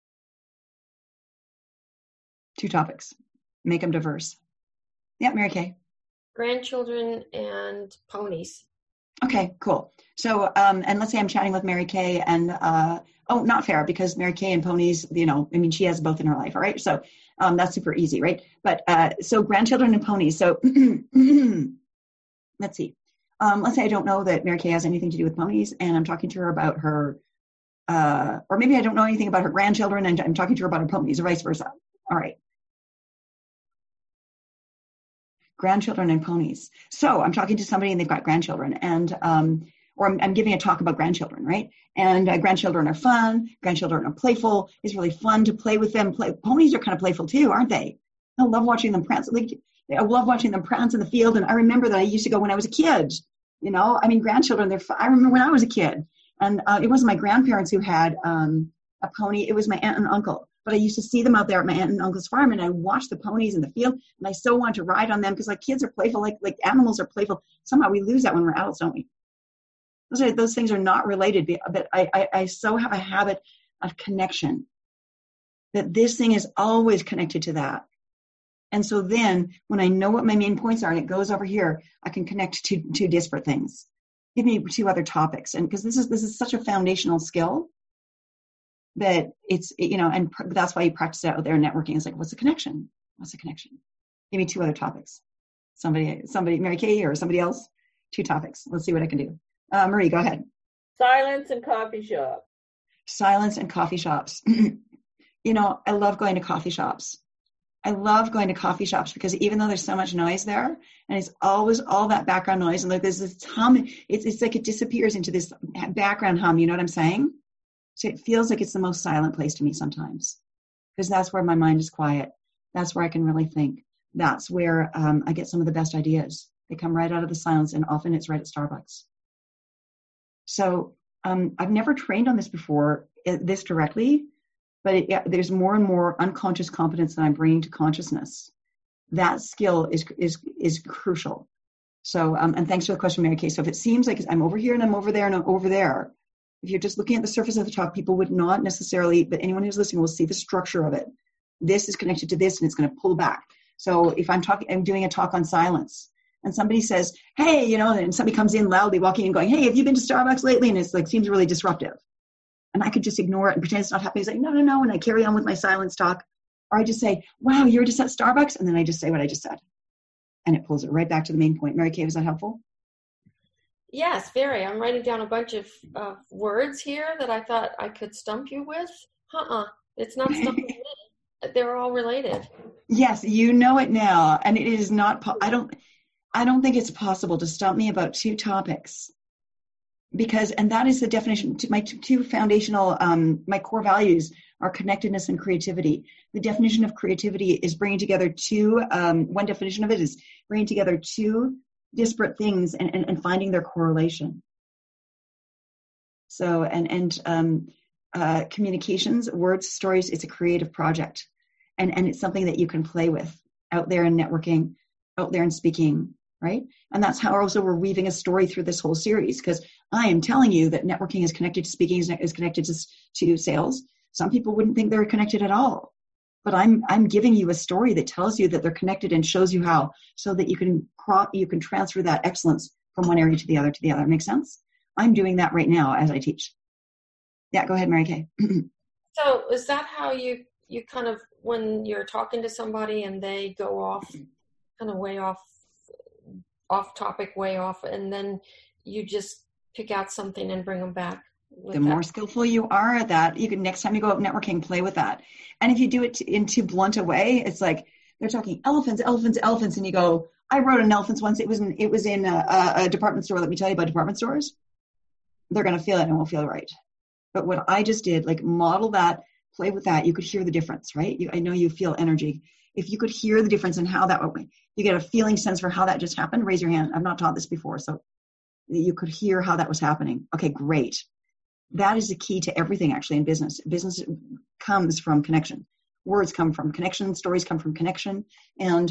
2 topics. Make them diverse. Yeah, Mary Kay. Grandchildren and ponies. Okay, cool. So, and let's say I'm chatting with Mary Kay and, not fair, because Mary Kay and ponies, she has both in her life. All right. So, that's super easy, right? But, so grandchildren and ponies. So let's see. Let's say I don't know that Mary Kay has anything to do with ponies, and I'm talking to her about her, or maybe I don't know anything about her grandchildren and I'm talking to her about her ponies, or vice versa. All right. Grandchildren and ponies. So I'm talking to somebody and they've got grandchildren, and or I'm giving a talk about grandchildren, right? And grandchildren are fun. Grandchildren are playful. It's really fun to play with them. Ponies are kind of playful too, aren't they? I love watching them prance. I love watching them prance in the field. And I remember that I used to go when I was a kid. Grandchildren, they're fun. I remember when I was a kid, and it wasn't my grandparents who had a pony. It was my aunt and uncle. But I used to see them out there at my aunt and uncle's farm, and I watched the ponies in the field, and I so wanted to ride on them because like kids are playful, like animals are playful. Somehow we lose that when we're adults, don't we? Those things are not related, but I so have a habit of connection that this thing is always connected to that. And so then when I know what my main points are and it goes over here, I can connect to 2 disparate things. Give me 2 other topics. And because this is such a foundational skill that it's, and that's why you practice it out there in networking. It's like, what's the connection? What's the connection? Give me 2 other topics. Somebody, Mary Kay or somebody else, 2 topics. Let's see what I can do. Marie, go ahead. Silence and coffee shop. Silence and coffee shops. I love going to coffee shops. I love going to coffee shops because even though there's so much noise there, and it's always all that background noise, and like there's this hum, it's like it disappears into this background hum. You know what I'm saying? So it feels like it's the most silent place to me sometimes, because that's where my mind is quiet. That's where I can really think. That's where I get some of the best ideas. They come right out of the silence, and often it's right at Starbucks. So I've never trained on this before, this directly, but there's more and more unconscious competence that I'm bringing to consciousness. That skill is crucial. So, and thanks for the question, Mary Kay. So if it seems like I'm over here and I'm over there and I'm over there, if you're just looking at the surface of the talk, people would not necessarily, but anyone who's listening will see the structure of it. This is connected to this and it's going to pull back. So if I'm doing a talk on silence and somebody says, hey, and somebody comes in loudly walking and going, hey, have you been to Starbucks lately? And it's like, seems really disruptive. And I could just ignore it and pretend it's not happening. It's like, no. And I carry on with my silence talk. Or I just say, wow, you were just at Starbucks? And then I just say what I just said. And it pulls it right back to the main point. Mary Kay, was that helpful? Yes, very. I'm writing down a bunch of words here that I thought I could stump you with. It's not stumping me. They're all related. Yes, you know it now. And it is not, I don't think it's possible to stump me about 2 topics. Because, and that is the definition, my 2 foundational, my core values are connectedness and creativity. The definition of creativity is bringing together 2, one definition of it is bringing together 2 disparate things and finding their correlation. So, communications, words, stories, it's a creative project. And it's something that you can play with out there in networking, out there in speaking, right? And that's how also we're weaving a story through this whole series, because I am telling you that networking is connected to speaking, is connected to sales. Some people wouldn't think they're connected at all. But I'm giving you a story that tells you that they're connected and shows you how, so that you can transfer that excellence from one area to the other. Make sense? I'm doing that right now as I teach. Yeah, go ahead, Mary Kay. So is that how you kind of, when you're talking to somebody and they go off, kind of way off topic, way off, and then you just pick out something and bring them back? The more skillful you are at that, you can, next time you go out networking, play with that. And if you do it in too blunt a way, it's like they're talking elephants, and you go, I rode an elephant once. It was in a department store. Let me tell you about department stores. They're going to feel it and it won't feel right. But what I just did, like model that, play with that, you could hear the difference, right? I know you feel energy. If you could hear the difference in how that, you get a feeling sense for how that just happened, raise your hand. I've not taught this before, so you could hear how that was happening. Okay, great. That is the key to everything actually in business. Business comes from connection. Words come from connection. Stories come from connection. And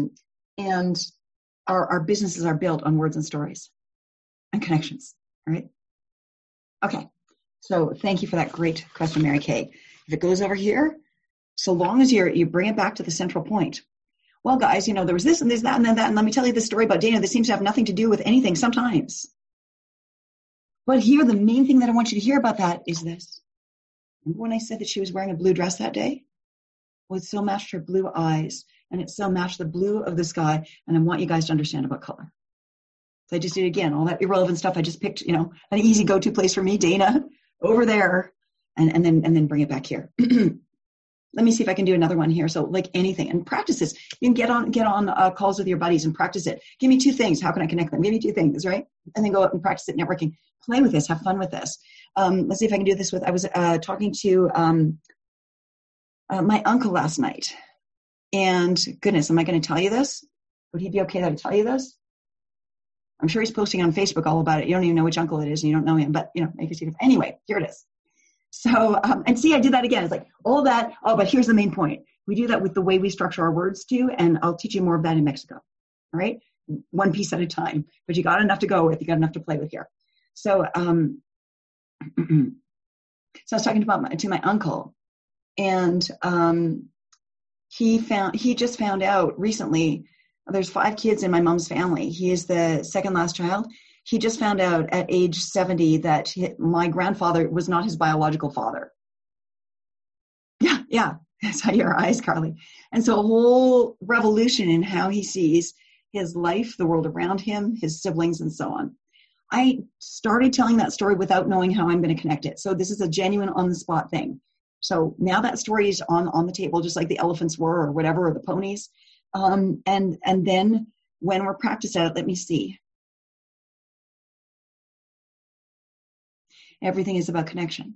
our businesses are built on words and stories and connections, right? Okay, so thank you for that great question, Mary Kay. If it goes over here, so long as you bring it back to the central point. Well, guys, there was this and this, that, and then that, and let me tell you this story about Dana. This seems to have nothing to do with anything sometimes. But here, the main thing that I want you to hear about that is this. Remember when I said that she was wearing a blue dress that day? Well, it so matched her blue eyes, and it so matched the blue of the sky, and I want you guys to understand about color. So I just did, again, all that irrelevant stuff. I just picked, an easy go-to place for me, Dana, over there, and then bring it back here. Let me see if I can do another one here. So like anything, and practice this. You can get on calls with your buddies and practice it. Give me 2 things. How can I connect them? Give me 2 things, right? And then go up and practice it, networking. Play with this. Have fun with this. Let's see if I can do this I was talking to my uncle last night. And goodness, am I going to tell you this? Would he be okay that I tell you this? I'm sure he's posting on Facebook all about it. You don't even know which uncle it is and you don't know him, but make it see. Anyway, here it is. So, and see, I did that again. It's like all that. Oh, but here's the main point. We do that with the way we structure our words too. And I'll teach you more of that in Mexico. All right. 1 piece at a time, but you got enough to go with. You got enough to play with here. So, so I was talking to my uncle, and he just found out recently, there's 5 kids in my mom's family. He is the second last child. He just found out at age 70 that my grandfather was not his biological father. Yeah. That's how your eyes, Carly. And so a whole revolution in how he sees his life, the world around him, his siblings, and so on. I started telling that story without knowing how I'm going to connect it. So this is a genuine on-the-spot thing. So now that story is on the table, just like the elephants were, or whatever, or the ponies. And then when we're practicing it, let me see. Everything is about connection.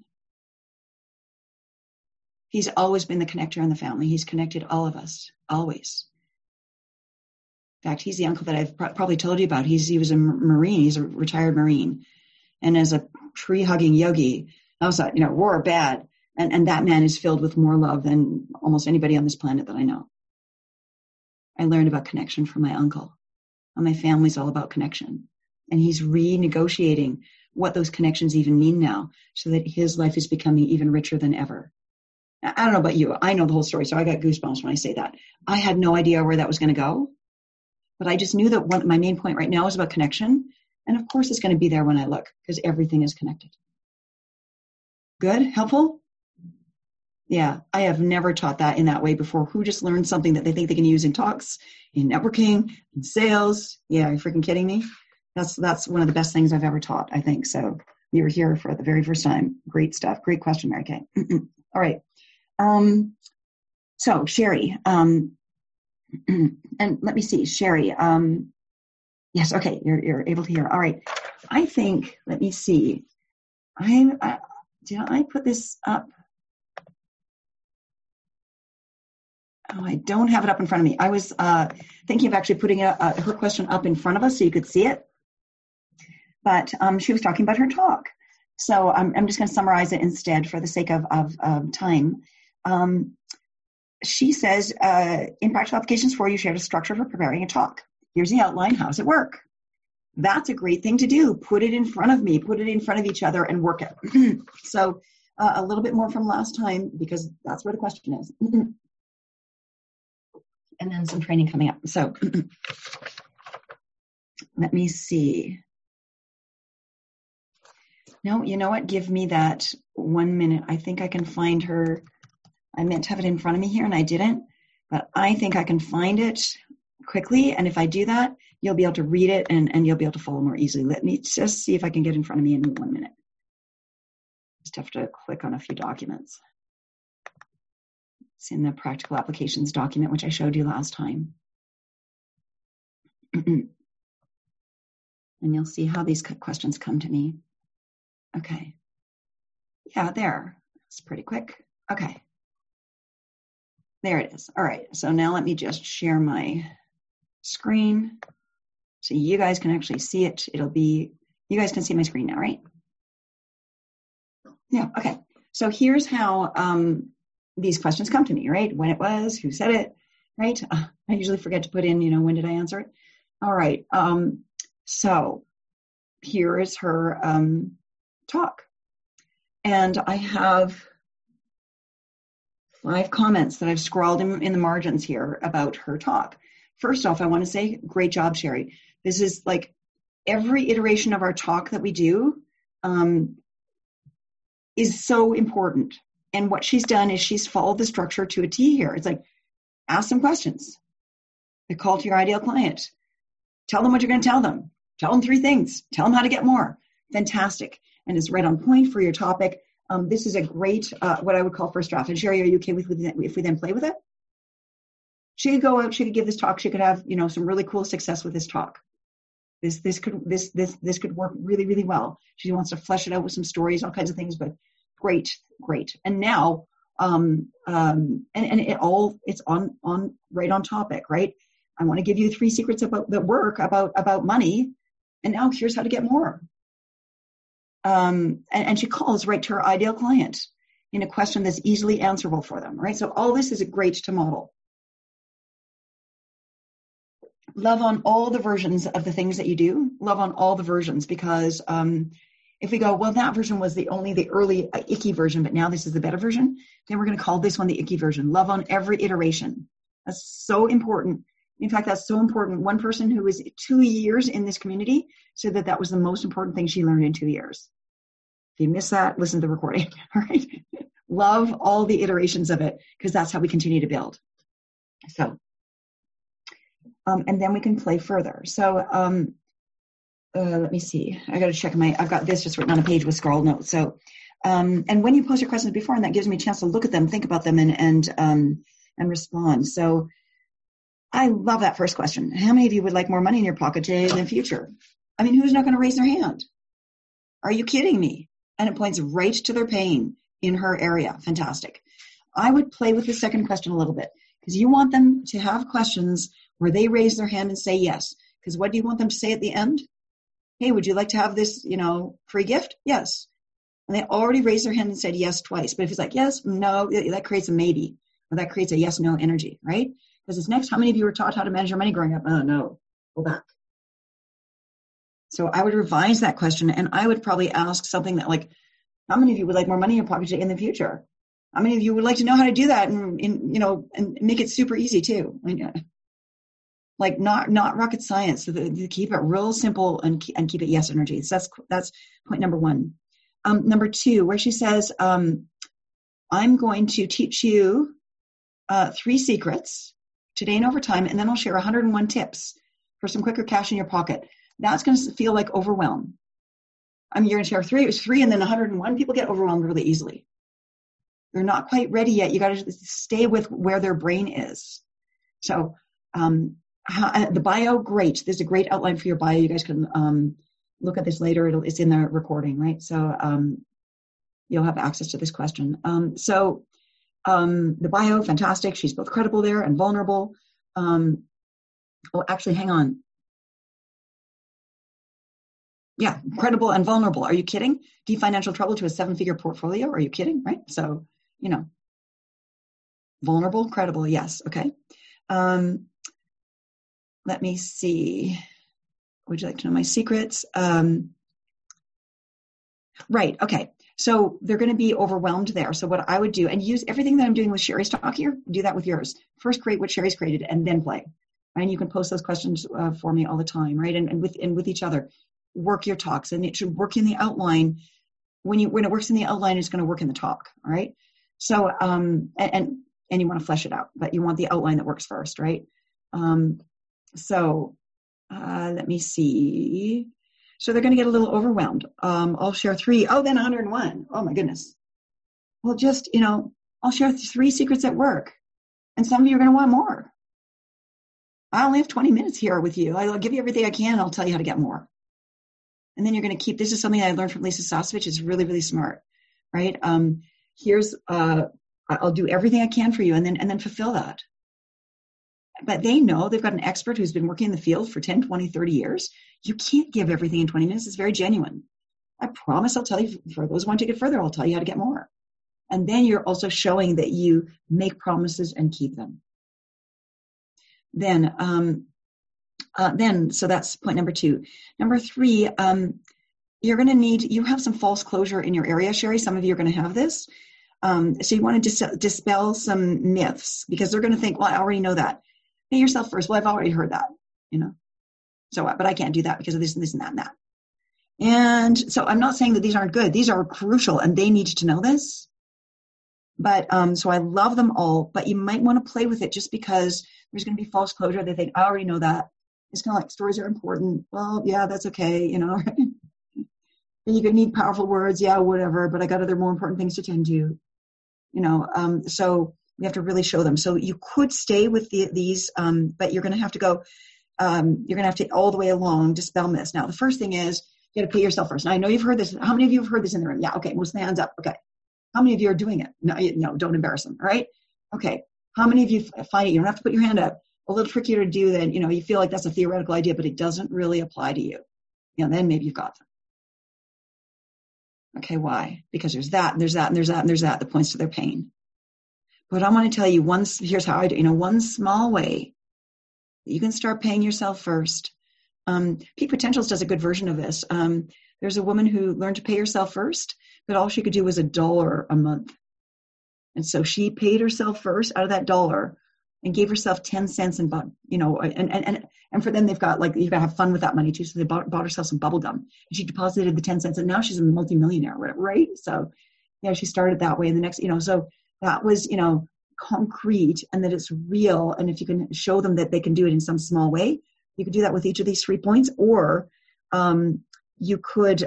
He's always been the connector in the family. He's connected all of us, always. In fact, he's the uncle that I've probably told you about. He was a Marine. He's a retired Marine. And as a tree-hugging yogi, I was like, war or bad. And that man is filled with more love than almost anybody on this planet that I know. I learned about connection from my uncle. And my family's all about connection. And he's renegotiating what those connections even mean now, so that his life is becoming even richer than ever. Now, I don't know about you. I know the whole story, so I got goosebumps when I say that. I had no idea where that was going to go, but I just knew that my main point right now is about connection. And of course, it's going to be there when I look, because everything is connected. Good? Helpful? Yeah, I have never taught that in that way before. Who just learned something that they think they can use in talks, in networking, in sales? Yeah, are you freaking kidding me? That's one of the best things I've ever taught, I think. So you were here for the very first time. Great stuff. Great question, Mary Kay. All right. So Sherry, and let me see, Sherry. Yes, okay, you're able to hear. All right. I think, let me see. Did I put this up? Oh, I don't have it up in front of me. I was thinking of actually putting her question up in front of us so you could see it. But she was talking about her talk. So I'm just going to summarize it instead for the sake of time. She says, in Practical Applications 4, you shared a structure for preparing a talk. Here's the outline. How does it work? That's a great thing to do. Put it in front of me. Put it in front of each other and work it. So a little bit more from last time, because that's where the question is. And then some training coming up. So let me see. No, you know what? Give me that 1 minute. I think I can find her. I meant to have it in front of me here and I didn't, but I think I can find it quickly. And if I do that, you'll be able to read it and you'll be able to follow more easily. Let me just see if I can get in front of me in 1 minute. Just have to click on a few documents. It's in the Practical Applications document, which I showed you last time. And you'll see how these questions come to me. Okay. Yeah, there. It's pretty quick. Okay. There it is. All right. So now let me just share my screen so you guys can actually see it. You guys can see my screen now, right? Yeah. Okay. So here's how these questions come to me, right? When it was, who said it, right? I usually forget to put in, when did I answer it? All right. So here is her talk. And I have 5 comments that I've scrawled in the margins here about her talk. First off, I want to say, great job, Sherry. This is like every iteration of our talk that we do is so important. And what she's done is she's followed the structure to a T here. It's like, ask some questions. The call to your ideal client. Tell them what you're going to tell them. Tell them 3 things. Tell them how to get more. Fantastic. And it's right on point for your topic. This is a great, what I would call first draft. And Sherry, are you okay with if we then play with it? She could go out, she could give this talk, she could have, some really cool success with this talk. This could work really, really well. She wants to flesh it out with some stories, all kinds of things, but great. And now, it's on right on topic, right? I want to give you 3 secrets that work about money. And now here's how to get more. And she calls right to her ideal client in a question that's easily answerable for them, right? So all this is great to model. Love on all the versions of the things that you do. Love on all the versions, because if we go, well, that version was the early icky version, but now this is the better version, then we're going to call this one the icky version. Love on every iteration. That's so important. In fact, that's so important. One person who was 2 years in this community said that was the most important thing she learned in 2 years. If you miss that, listen to the recording. All right. Love all the iterations of it, because that's how we continue to build. So, and then we can play further. So, let me see. I got to check I've got this just written on a page with scrawled notes. So, and when you post your questions before, and that gives me a chance to look at them, think about them, and respond. So, I love that first question. How many of you would like more money in your pocket today and in the future? I mean, who's not going to raise their hand? Are you kidding me? And it points right to their pain in her area. Fantastic. I would play with the second question a little bit, because you want them to have questions where they raise their hand and say yes. Because what do you want them to say at the end? Hey, would you like to have this, free gift? Yes. And they already raised their hand and said yes twice. But if it's like yes, no, that creates a maybe, or that creates a yes, no energy, right? Because it's next, how many of you were taught how to manage your money growing up? Oh, no, go back. So I would revise that question, and I would probably ask something that like, how many of you would like more money in your pocket in the future? How many of you would like to know how to do that and make it super easy too? Like not rocket science. So to keep it real simple and keep it yes energy. So that's point number 1. Number 2, where she says, I'm going to teach you 3 secrets today and over time, and then I'll share 101 tips for some quicker cash in your pocket. That's going to feel like overwhelm. You're going to share 3 and then 101. People get overwhelmed really easily. They're not quite ready yet. You got to stay with where their brain is. So the bio, great. There's a great outline for your bio. You guys can look at this later. It's in the recording, right? So you'll have access to this question. The bio, fantastic. She's both credible there and vulnerable. Actually, hang on. Yeah, credible and vulnerable. Are you kidding? Deep financial trouble to a 7-figure portfolio? Are you kidding? Right? So, vulnerable, credible. Yes. Okay. Let me see. Would you like to know my secrets? Right. Okay. So they're going to be overwhelmed there. So what I would do, and use everything that I'm doing with Sherry's talk here, do that with yours. First create what Sherry's created and then play. Right? And you can post those questions for me all the time, right? And with each other. Work your talks, and it should work in the outline. When it works in the outline, it's going to work in the talk. All right. So and you want to flesh it out, but you want the outline that works first, right? Let me see. So they're going to get a little overwhelmed. I'll share 3. Oh, then 101. Oh my goodness. Well, just I'll share 3 secrets at work, and some of you are going to want more. I only have 20 minutes here with you. I'll give you everything I can. I'll tell you how to get more. And then you're going to keep, this is something I learned from Lisa Sasevich. It's really, really smart, right? Here's, I I'll do everything I can for you, and then fulfill that. But they know they've got an expert who's been working in the field for 10, 20, 30 years. You can't give everything in 20 minutes. It's very genuine. I promise I'll tell you, for those who want to take it further, I'll tell you how to get more. And then you're also showing that you make promises and keep them. Then, so that's point number 2. Number 3, you're going to need, you have some false closure in your area, Sherry. Some of you are going to have this. So you want to dispel some myths, because they're going to think, well, I already know that. Pay yourself first. Well, I've already heard that, So, but I can't do that because of this and this and that and that. And so I'm not saying that these aren't good. These are crucial, and they need to know this. But so I love them all, but you might want to play with it just because there's going to be false closure. They think, I already know that. It's kind of like stories are important. Well, yeah, that's okay, And you could need powerful words. Yeah, whatever. But I got other more important things to tend to, So we have to really show them. So you could stay with these, but you're going to have to go, you're going to have to all the way along dispel myths. Now, the first thing is you got to pay yourself first. Now, I know you've heard this. How many of you have heard this in the room? Yeah, okay, most of the hands up. Okay. How many of you are doing it? No, don't embarrass them, all right? Okay. How many of you find it? You don't have to put your hand up. A little trickier to do than, you feel like that's a theoretical idea, but it doesn't really apply to you. Then maybe you've got them. Okay, why? Because there's that, and there's that, and there's that, and there's that points to their pain. But I want to tell you here's how I do, one small way that you can start paying yourself first. Peak Potentials does a good version of this. There's a woman who learned to pay herself first, but all she could do was $1 a month. And so she paid herself first out of that $1 and gave herself 10 cents and for them, they've got you've got to have fun with that money too. So they bought herself some bubble gum, and she deposited the 10 cents, and now she's a multimillionaire, right? So she started that way. And the next, so that was, concrete, and that it's real. And if you can show them that they can do it in some small way, you could do that with each of these 3 points, or you could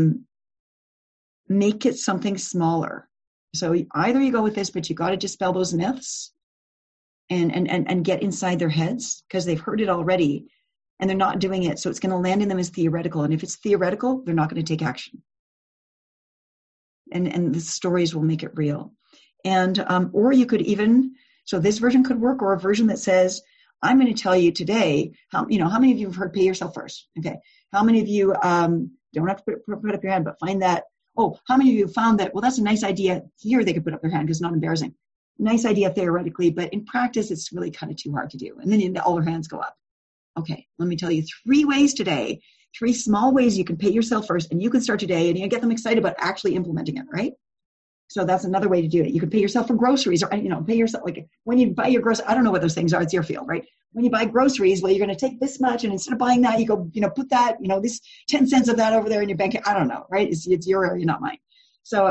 make it something smaller. So either you go with this, but you got to dispel those myths and get inside their heads, because they've heard it already and they're not doing it. So it's going to land in them as theoretical. And if it's theoretical, they're not going to take action. And the stories will make it real. And, or you could even, so this version could work, or a version that says, I'm going to tell you today, how many of you have heard pay yourself first? Okay. How many of you, don't have to put up your hand, but find that, how many of you found that, well, that's a nice idea here, they could put up their hand because it's not embarrassing. Nice idea theoretically, but in practice, it's really kind of too hard to do. And then all their hands go up. Okay, let me tell you 3 ways today, 3 small ways you can pay yourself first, and you can start today, and you get them excited about actually implementing it, right? So that's another way to do it. You can pay yourself for groceries, or, pay yourself, like when you buy your groceries, I don't know what those things are, it's your field, right? When you buy groceries, well, you're going to take this much, and instead of buying that, you go, put that, this 10 cents of that over there in your bank. I don't know, right? It's your area, not mine. So,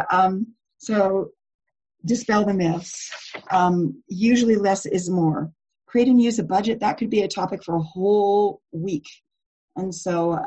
dispel the myths. Usually less is more. Create and use a budget. That could be a topic for a whole week. And so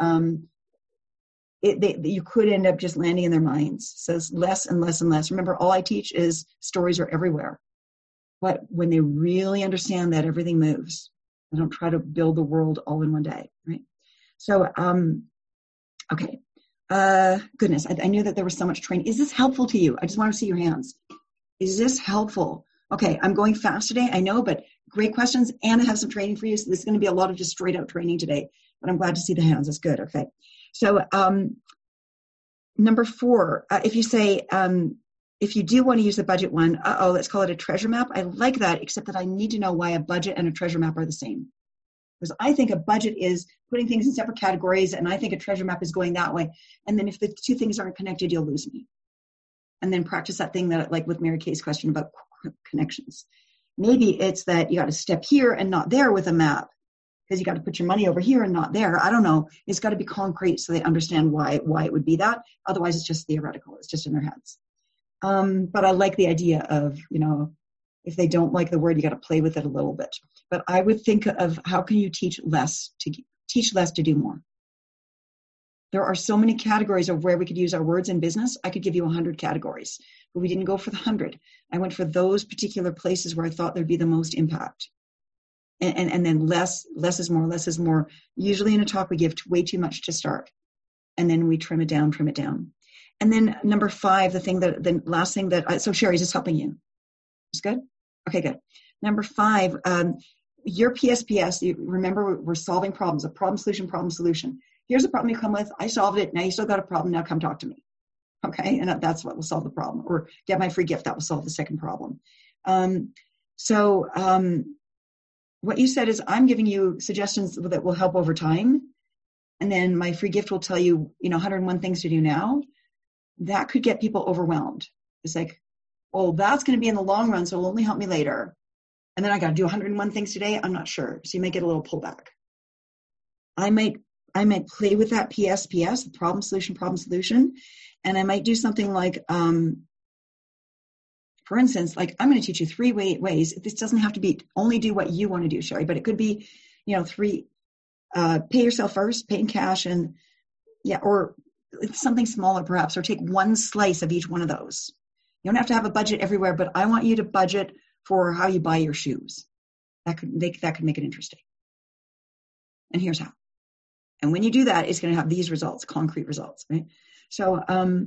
you could end up just landing in their minds. So it's less and less and less. Remember, all I teach is stories are everywhere. But when they really understand that everything moves, I don't try to build the world all in one day, right? So, okay. Goodness, I knew that there was so much training. Is this helpful to you? I just want to see your hands. Is this helpful? Okay, I'm going fast today, I know, but great questions, and I have some training for you. So this is going to be a lot of just straight out training today, but I'm glad to see the hands. That's good. Okay. So number 4, if you say, if you do want to use the budget one, let's call it a treasure map. I like that, except that I need to know why a budget and a treasure map are the same. Because I think a budget is putting things in separate categories, and I think a treasure map is going that way. And then if the 2 things aren't connected, you'll lose me. And then practice that thing that, like with Mary Kay's question about connections. Maybe it's that you got to step here and not there with a map, because you got to put your money over here and not there. I don't know. It's got to be concrete so they understand why it would be that. Otherwise, it's just theoretical. It's just in their heads. But I like the idea of, if they don't like the word, you got to play with it a little bit. But I would think of how can you teach less to do more. There are so many categories of where we could use our words in business. I could give you 100 categories, but we didn't go for the 100. I went for those particular places where I thought there'd be the most impact. And then less is more. Usually in a talk, we give way too much to start. And then we trim it down. And then number 5, the last thing so Sherry, is this helping you? Is good? Okay, good. Number 5, your PSPS, you remember we're solving problems, a problem, solution. Here's a problem you come with. I solved it. Now you still got a problem. Now come talk to me. Okay, and that's what will solve the problem. Or get my free gift. That will solve the second problem. What you said is I'm giving you suggestions that will help over time. And then my free gift will tell you, 101 things to do now. That could get people overwhelmed. It's like, oh, that's going to be in the long run, so it'll only help me later. And then I got to do 101 things today. I'm not sure. So you might get a little pullback. I might play with that PSPS, the problem, solution. And I might do something like, for instance, like I'm going to teach you 3 ways. This doesn't have to be only do what you want to do, Sherry, but it could be, 3, pay yourself first, pay in cash, and or something smaller perhaps, or take one slice of each one of those. You don't have to have a budget everywhere, but I want you to budget for how you buy your shoes. That could make it interesting. And here's how. And when you do that, it's going to have these results, concrete results, right? So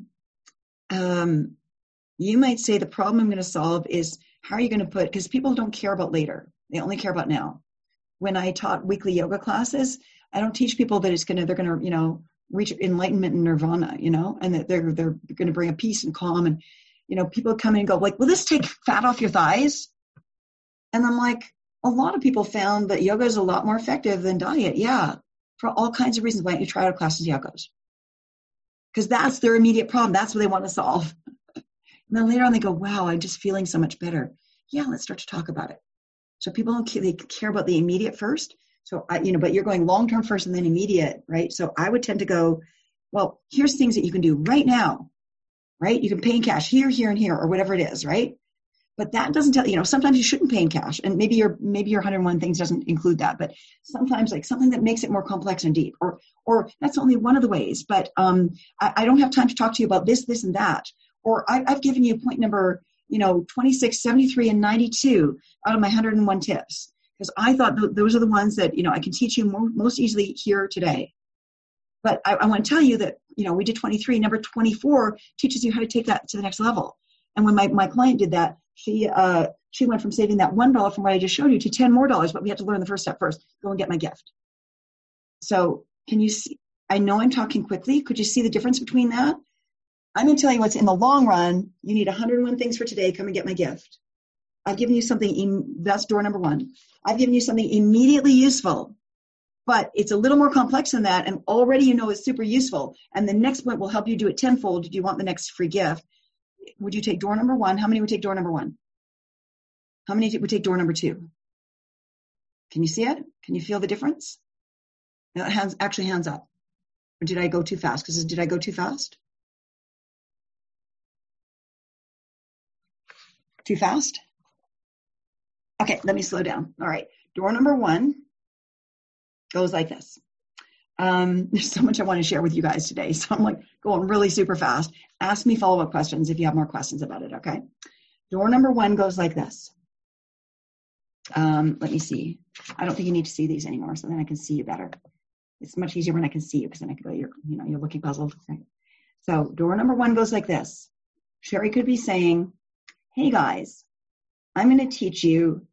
you might say the problem I'm going to solve is how are you going to put, because people don't care about later. They only care about now. When I taught weekly yoga classes, I don't teach people that they're going to, reach enlightenment and nirvana, and that they're going to bring a peace and calm. And, people come in and go like, will this take fat off your thighs? And I'm like, a lot of people found that yoga is a lot more effective than diet. Yeah. For all kinds of reasons. Why don't you try out classes yogos? Because that's their immediate problem. That's what they want to solve. And then later on they go, wow, I'm just feeling so much better. Yeah, let's start to talk about it. So people they care about the immediate first. So, but you're going long-term first and then immediate, right? So I would tend to go, well, here's things that you can do right now, right? You can pay in cash here, and here, or whatever it is, right? But that doesn't tell, sometimes you shouldn't pay in cash. And maybe your 101 things doesn't include that. But sometimes like something that makes it more complex and deep, or that's only one of the ways. But I don't have time to talk to you about this, and that. Or I've given you point number, 26, 73, and 92 out of my 101 tips. Because I thought those are the ones that, I can teach you most easily here today. But I want to tell you that, we did 23. Number 24 teaches you how to take that to the next level. And when my client did that, she went from saving that $1 from what I just showed you to $10 more, but we had to learn the first step first. Go and get my gift. So can you see? I know I'm talking quickly. Could you see the difference between that? I'm going to tell you what's in the long run. You need 101 things for today. Come and get my gift. I've given you something, that's door number 1. I've given you something immediately useful, but it's a little more complex than that. And already it's super useful. And the next point will help you do it tenfold. Do you want the next free gift? Would you take door number 1? How many would take door number 1? How many would take door number 2? Can you see it? Can you feel the difference? Now, hands up. Or did I go too fast? Did I go too fast? Too fast? Okay, let me slow down. All right. Door number 1 goes like this. There's so much I want to share with you guys today. So I'm like going really super fast. Ask me follow-up questions if you have more questions about it, okay? Door number 1 goes like this. Let me see. I don't think you need to see these anymore, so then I can see you better. It's much easier when I can see you because then I can go, you're looking puzzled. Right? So door number 1 goes like this. Sherry could be saying, hey guys, I'm going to teach you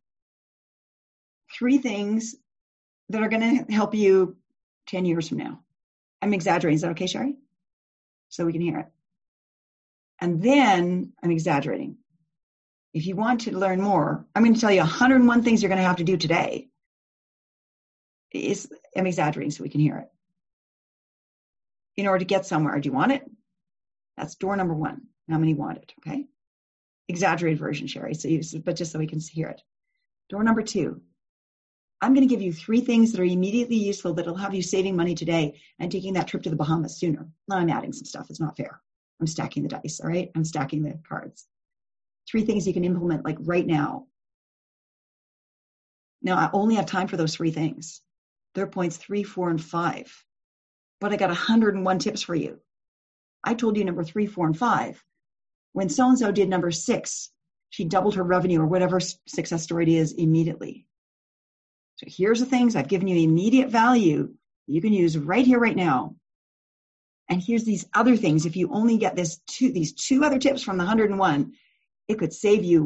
3 things that are going to help you 10 years from now. I'm exaggerating. Is that okay, Sherry? So we can hear it. And then I'm exaggerating. If you want to learn more, I'm going to tell you 101 things you're going to have to do today. I'm exaggerating so we can hear it. In order to get somewhere, do you want it? That's door number 1. How many want it? Okay. Exaggerated version, Sherry. But just so we can hear it. Door number 2. I'm going to give you 3 things that are immediately useful that'll have you saving money today and taking that trip to the Bahamas sooner. Now I'm adding some stuff. It's not fair. I'm stacking the dice, all right? I'm stacking the cards. 3 things you can implement like right now. Now I only have time for those 3 things. They're points 3, 4, and 5. But I got 101 tips for you. I told you number 3, 4, and 5. When so-and-so did number 6, she doubled her revenue or whatever success story it is immediately. So here's the things I've given you immediate value you can use right here, right now. And here's these other these 2 other tips from the 101, it could save you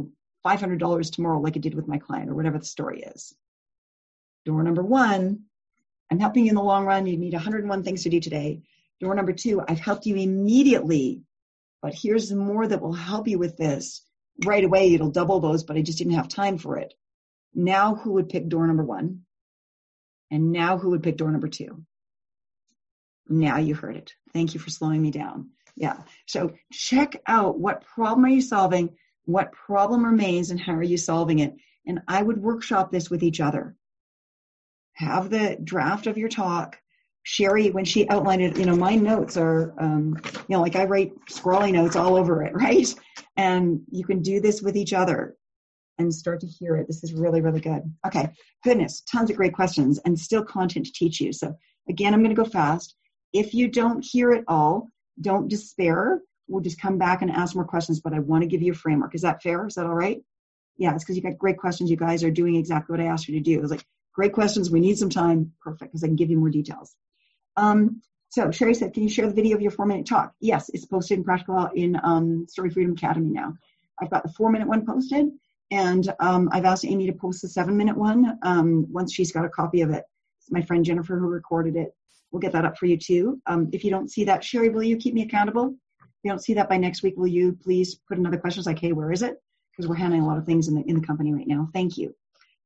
$500 tomorrow like it did with my client, or whatever the story is. Door number 1, I'm helping you in the long run. You need 101 things to do today. Door number 2, I've helped you immediately, but here's more that will help you with this. Right away, it'll double those, but I just didn't have time for it. Now who would pick door number 1? And now who would pick door number 2? Now you heard it. Thank you for slowing me down. Yeah. So check out, what problem are you solving? What problem remains and how are you solving it? And I would workshop this with each other. Have the draft of your talk. Sherry, when she outlined it, my notes are, like I write scrawly notes all over it, right? And you can do this with each other and start to hear it. This is really, really good. Okay, goodness, tons of great questions and still content to teach you. So again, I'm going to go fast. If you don't hear it all, don't despair. We'll just come back and ask more questions, but I want to give you a framework. Is that fair? Is that all right? Yeah, it's because you got great questions. You guys are doing exactly what I asked you to do. It was like, great questions. We need some time. Perfect, because I can give you more details. So Sherry said, can you share the video of your 4-minute talk? Yes, it's posted in Practical in Story Freedom Academy now. I've got the 4-minute one posted, and I've asked Amy to post the 7-minute one once she's got a copy of it. It's my friend Jennifer who recorded it. We'll get that up for you too. If you don't see that, Sherry, will you keep me accountable? If you don't see that by next week, will you please put another question? It's like, hey, where is it? Because we're handling a lot of things in the company right now. Thank you.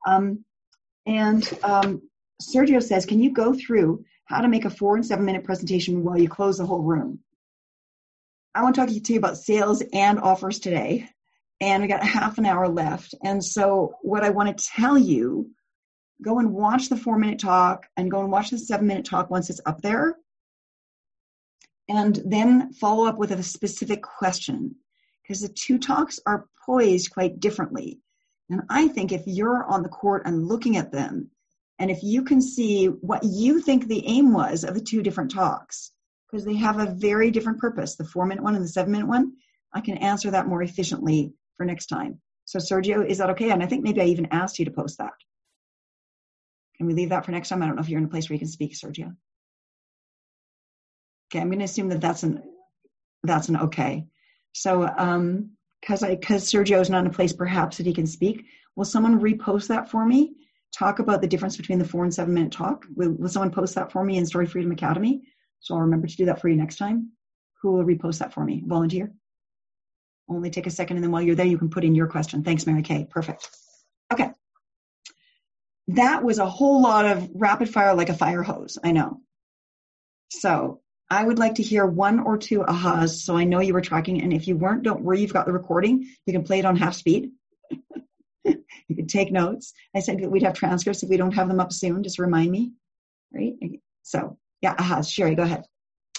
Sergio says, can you go through how to make a 4- and 7-minute presentation while you close the whole room? I want to talk to you about sales and offers today. And we got half an hour left. And so what I want to tell you, go and watch the 4-minute talk and go and watch the 7-minute talk once it's up there. And then follow up with a specific question, because the 2 talks are poised quite differently. And I think if you're on the court and looking at them, and if you can see what you think the aim was of the 2 different talks, because they have a very different purpose, the 4-minute one and the 7-minute one, I can answer that more efficiently for next time. So Sergio, is that okay? And I think maybe I even asked you to post that. Can we leave that for next time? I don't know if you're in a place where you can speak, Sergio. Okay, I'm going to assume that that's an okay. So because Sergio is not in a place perhaps that he can speak, will someone repost that for me? Talk about the difference between the 4- and 7-minute talk. Will someone post that for me in Story Freedom Academy? So I'll remember to do that for you next time. Who will repost that for me? Volunteer? Only take a second, and then while you're there, you can put in your question. Thanks, Mary Kay. Perfect. Okay. That was a whole lot of rapid fire like a fire hose. I know. So I would like to hear 1 or 2 ahas so I know you were tracking. And if you weren't, don't worry, you've got the recording. You can play it on half speed. You can take notes. I said that we'd have transcripts if we don't have them up soon. Just remind me. Right? So, yeah, ahas. Sherry, go ahead.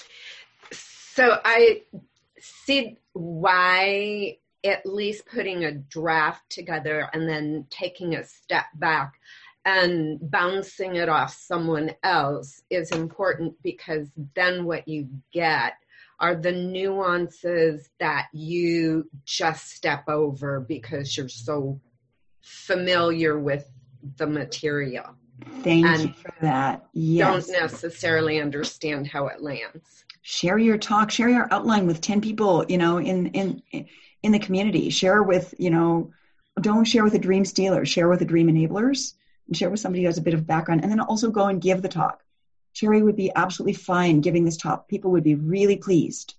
So I see why at least putting a draft together and then taking a step back and bouncing it off someone else is important, because then what you get are the nuances that you just step over because you're so familiar with the material. Thank you for that. Yes. Don't necessarily understand how it lands. Share your talk, share your outline with 10 people, in the community. Share with, don't share with a dream stealer, share with the dream enablers, and share with somebody who has a bit of background, and then also go and give the talk. Sherry would be absolutely fine giving this talk. People would be really pleased.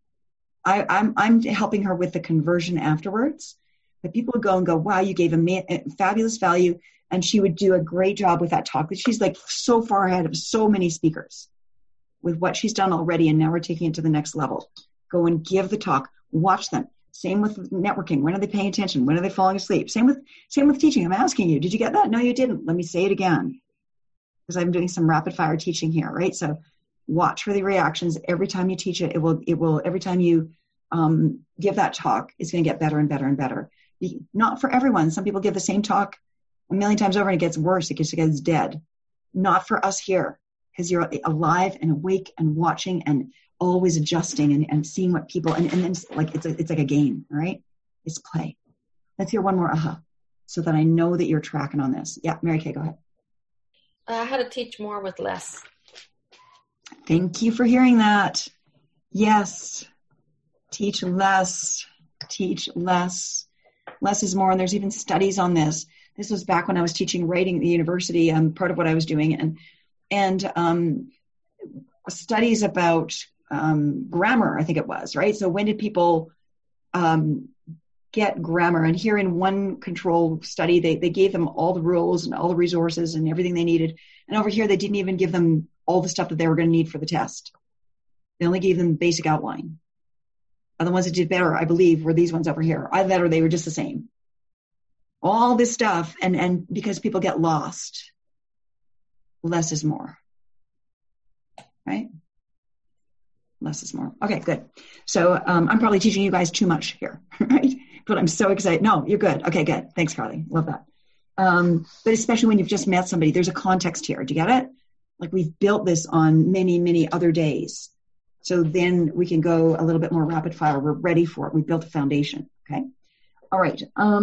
I'm helping her with the conversion afterwards, but people would go and go, wow, you gave a fabulous value, and she would do a great job with that talk. But she's like so far ahead of so many speakers with what she's done already, and now we're taking it to the next level. Go and give the talk. Watch them. Same with networking. When are they paying attention? When are they falling asleep? Same with teaching. I'm asking you, did you get that? No, you didn't. Let me say it again, because I'm doing some rapid fire teaching here, right? So watch for the reactions. Every time you teach it, it will, every time you give that talk, it's going to get better and better and better. Not for everyone. Some people give the same talk a million times over and it gets worse. It gets dead. Not for us here, because you're alive and awake and watching and always adjusting and seeing what people, and then it's like a game, right? It's play. Let's hear one more aha, so that I know that you're tracking on this. Yeah, Mary Kay, go ahead. How to teach more with less. Thank you for hearing that. Yes, teach less, teach less. Less is more. And there's even studies on this. This was back when I was teaching writing at the university, part of what I was doing. And studies about grammar, I think it was, right? So when did people get grammar? And here in one control study, they gave them all the rules and all the resources and everything they needed. And over here, they didn't even give them all the stuff that they were going to need for the test. They only gave them basic outline. And the ones that did better, I believe, were these ones over here. Either that or they were just the same. All this stuff, and because people get lost, less is more. Right? Less is more. Okay, good. So I'm probably teaching you guys too much here, right? But I'm so excited. No, you're good. Okay, good. Thanks, Carly. Love that. But especially when you've just met somebody, there's a context here. Do you get it? Like we've built this on many, many other days. So then we can go a little bit more rapid fire. We're ready for it. We built a foundation. Okay. All right.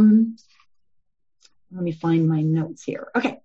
Let me find my notes here. Okay.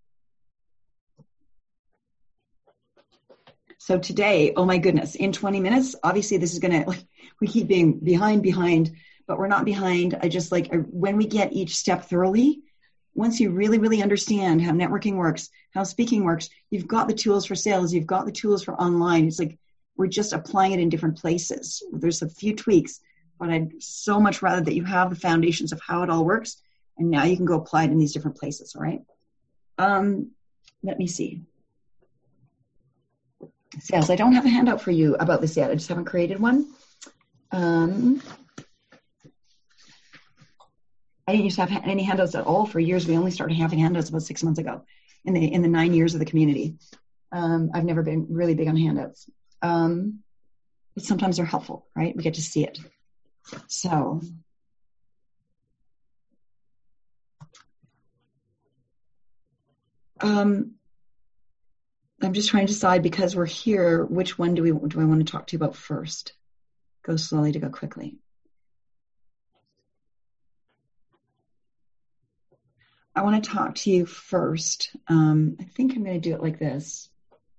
So today, oh my goodness, in 20 minutes, obviously this is going to, we keep being behind, but we're not behind. When we get each step thoroughly, once you really, really understand how networking works, how speaking works, you've got the tools for sales, you've got the tools for online. It's like we're just applying it in different places. There's a few tweaks, but I'd so much rather that you have the foundations of how it all works, and now you can go apply it in these different places, all right? Let me see. Sales. I don't have a handout for you about this yet. I just haven't created one. I didn't used to have any handouts at all for years. We only started having handouts about 6 months ago in the 9 years of the community. I've never been really big on handouts. But sometimes they're helpful, right? We get to see it. So I'm just trying to decide, because we're here, which one do I want to talk to you about first? Go slowly to go quickly. I want to talk to you first. I think I'm going to do it like this.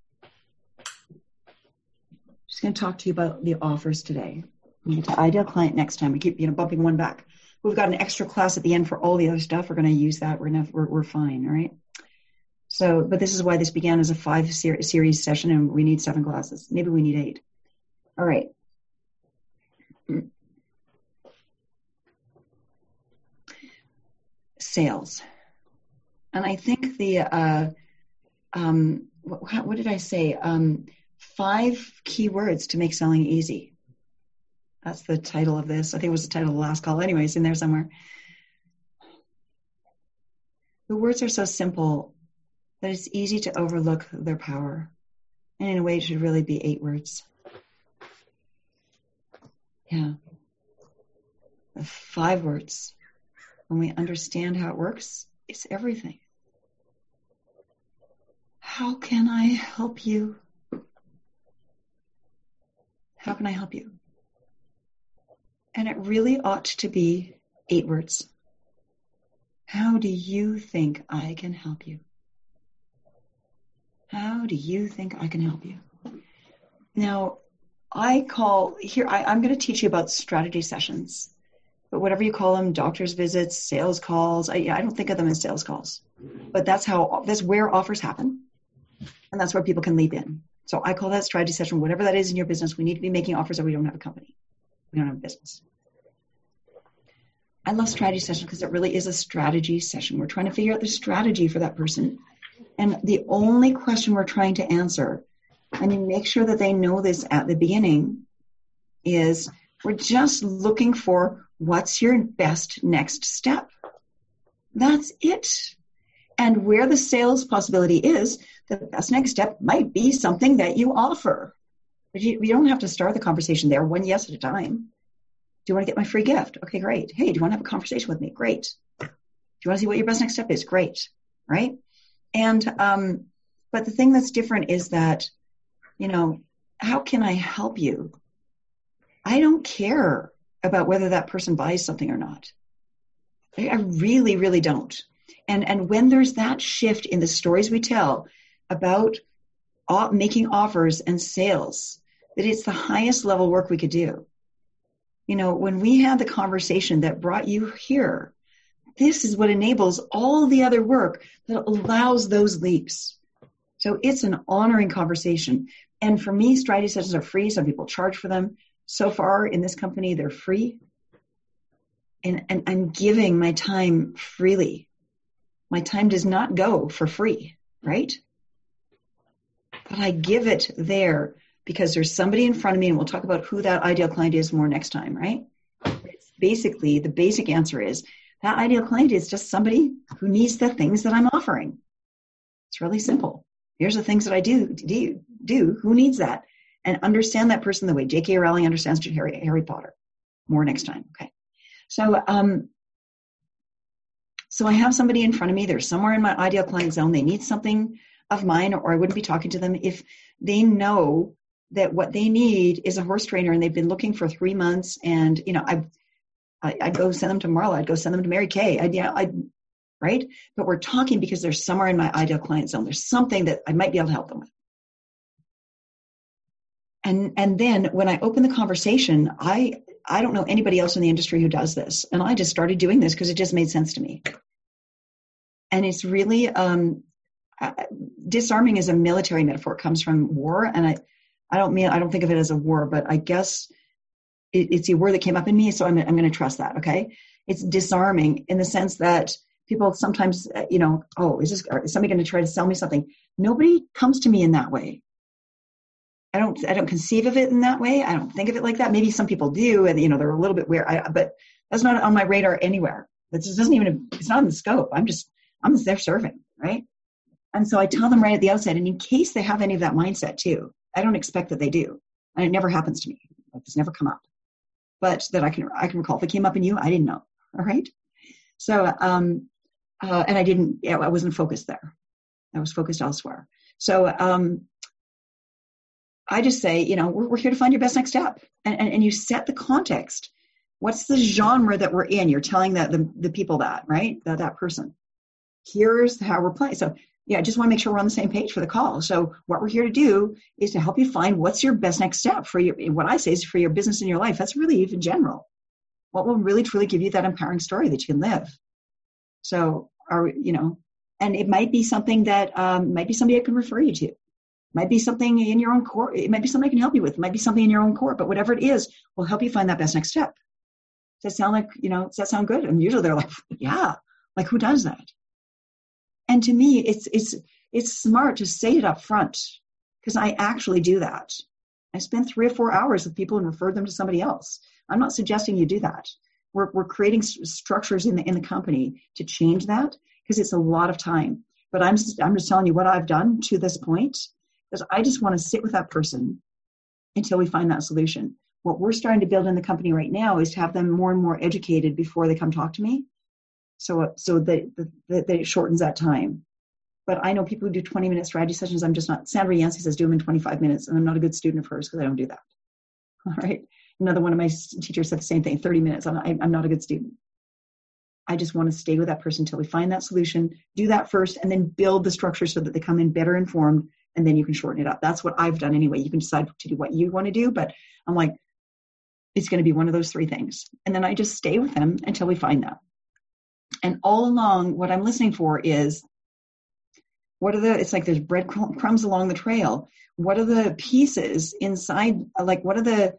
Just going to talk to you about the offers today. We get to ideal client next time. We keep bumping one back. We've got an extra class at the end for all the other stuff. We're going to use that. We're fine, all right? So, but this is why this began as a 5-series session, and we need 7 classes. Maybe we need 8. All right. Sales. And I think what did I say? 5 key words to make selling easy. That's the title of this. I think it was the title of the last call. Anyways, in there somewhere. The words are so simple that it's easy to overlook their power. And in a way, it should really be 8 words. Yeah. The 5 words. When we understand how it works, it's everything. How can I help you? How can I help you? And it really ought to be 8 words. How do you think I can help you? How do you think I can help you? Now, I'm going to teach you about strategy sessions, but whatever you call them, doctor's visits, sales calls, I don't think of them as sales calls, but that's where offers happen. And that's where people can leap in. So I call that strategy session, whatever that is in your business. We need to be making offers, or we don't have a company. We don't have a business. I love strategy sessions because it really is a strategy session. We're trying to figure out the strategy for that person. And the only question we're trying to answer, and you make sure that they know this at the beginning, is we're just looking for what's your best next step. That's it. And where the sales possibility is, the best next step might be something that you offer. But we don't have to start the conversation there, one yes at a time. Do you want to get my free gift? Okay, great. Hey, do you want to have a conversation with me? Great. Do you want to see what your best next step is? Great. Right? And, but the thing that's different is that, how can I help you? I don't care about whether that person buys something or not. I really, really don't. And when there's that shift in the stories we tell about making offers and sales, that it's the highest level work we could do. When we had the conversation that brought you here, this is what enables all the other work that allows those leaps. So it's an honoring conversation. And for me, strategy sessions are free. Some people charge for them. So far in this company, they're free. And I'm giving my time freely. My time does not go for free, right? But I give it there because there's somebody in front of me, and we'll talk about who that ideal client is more next time, right? It's basically, the basic answer is that ideal client is just somebody who needs the things that I'm offering. It's really simple. Here's the things that I do. Who needs that? And understand that person the way J.K. Rowling understands Harry Potter. More next time, okay? So I have somebody in front of me. They're somewhere in my ideal client zone. They need something of mine, or I wouldn't be talking to them if they know that what they need is a horse trainer and they've been looking for 3 months. And, I'd go send them to Marla. I'd go send them to Mary Kay. Right? But we're talking because they're somewhere in my ideal client zone. There's something that I might be able to help them with. And then when I open the conversation, I don't know anybody else in the industry who does this. And I just started doing this because it just made sense to me. And it's really, disarming is a military metaphor. It comes from war. And I don't think of it as a war, but I guess it's a word that came up in me. So I'm going to trust that. Okay. It's disarming in the sense that people sometimes, is somebody going to try to sell me something? Nobody comes to me in that way. I don't conceive of it in that way. I don't think of it like that. Maybe some people do, and they're a little bit weird. But that's not on my radar anywhere. It just doesn't even. It's not in the scope. I'm just there serving, right? And so I tell them right at the outset, and in case they have any of that mindset too, I don't expect that they do, and it never happens to me. It's never come up, but that I can recall. If it came up in you, I didn't know. All right. So and I didn't. I wasn't focused there. I was focused elsewhere. So I just say, we're here to find your best next step. And you set the context. What's the genre that we're in? You're telling the people that, right? That person. Here's how we're playing. So, I just want to make sure we're on the same page for the call. So what we're here to do is to help you find what's your best next step for what I say is for your business and your life. That's really even general. What will really, truly give you that empowering story that you can live? So, and it might be something that might be somebody I can refer you to. Might be something in your own core. It might be something I can help you with. It might be something in your own core, but whatever it is, will help you find that best next step. Does that sound like, does that sound good? And usually they're like, yeah, like who does that? And to me, it's smart to say it up front because I actually do that. I spend 3 or 4 hours with people and refer them to somebody else. I'm not suggesting you do that. We're creating structures in the company to change that because it's a lot of time. But I'm just telling you what I've done to this point. Because I just want to sit with that person until we find that solution. What we're starting to build in the company right now is to have them more and more educated before they come talk to me, so that it shortens that time. But I know people who do 20-minute strategy sessions. I'm just not. Sandra Yancey says do them in 25 minutes, and I'm not a good student of hers because I don't do that. All right. Another one of my teachers said the same thing. 30 minutes. I'm not a good student. I just want to stay with that person until we find that solution. Do that first, and then build the structure so that they come in better informed. And then you can shorten it up. That's what I've done anyway. You can decide to do what you want to do, but I'm like, it's going to be one of those 3 things. And then I just stay with them until we find that. And all along, what I'm listening for is, it's like there's breadcrumbs along the trail. What are the pieces inside? Like, what are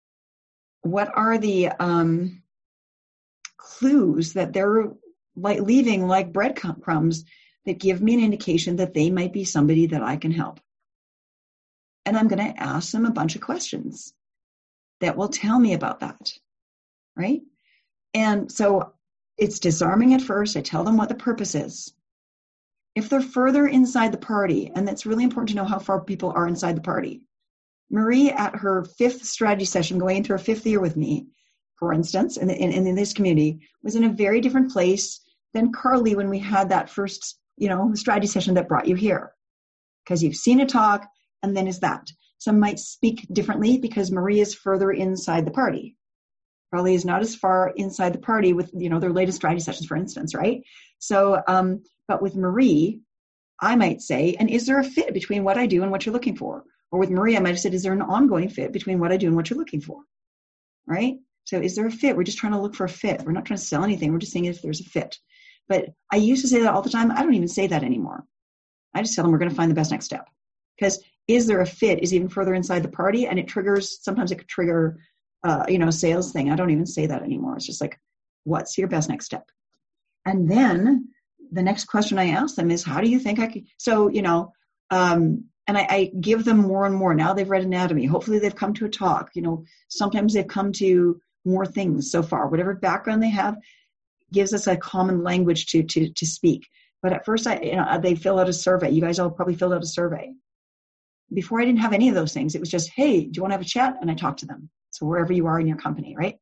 the clues that they're like leaving like breadcrumbs that give me an indication that they might be somebody that I can help. And I'm going to ask them a bunch of questions that will tell me about that, right? And so it's disarming at first. I tell them what the purpose is. If they're further inside the party, and that's really important to know how far people are inside the party. Marie, at her 5th strategy session, going into her 5th year with me, for instance, and in this community, was in a very different place than Carly when we had that first strategy session that brought you here, because you've seen a talk and then is that. Some might speak differently because Marie is further inside the party. Carly is not as far inside the party with, their latest strategy sessions, for instance, right? So, but with Marie, I might say, and is there a fit between what I do and what you're looking for? Or with Marie, I might have said, is there an ongoing fit between what I do and what you're looking for? Right? So is there a fit? We're just trying to look for a fit. We're not trying to sell anything. We're just saying if there's a fit. But I used to say that all the time. I don't even say that anymore. I just tell them we're going to find the best next step. Because is there a fit is even further inside the party, and it triggers, sometimes it could trigger, a sales thing. I don't even say that anymore. It's just like, what's your best next step? And then the next question I ask them is, how do you think I could? So, and I give them more and more. Now they've read anatomy. Hopefully they've come to a talk. Sometimes they've come to more things so far. Whatever background they have gives us a common language to speak. But at first, they fill out a survey. You guys all probably filled out a survey. Before, I didn't have any of those things. It was just, hey, do you want to have a chat? And I talk to them. So wherever you are in your company, right?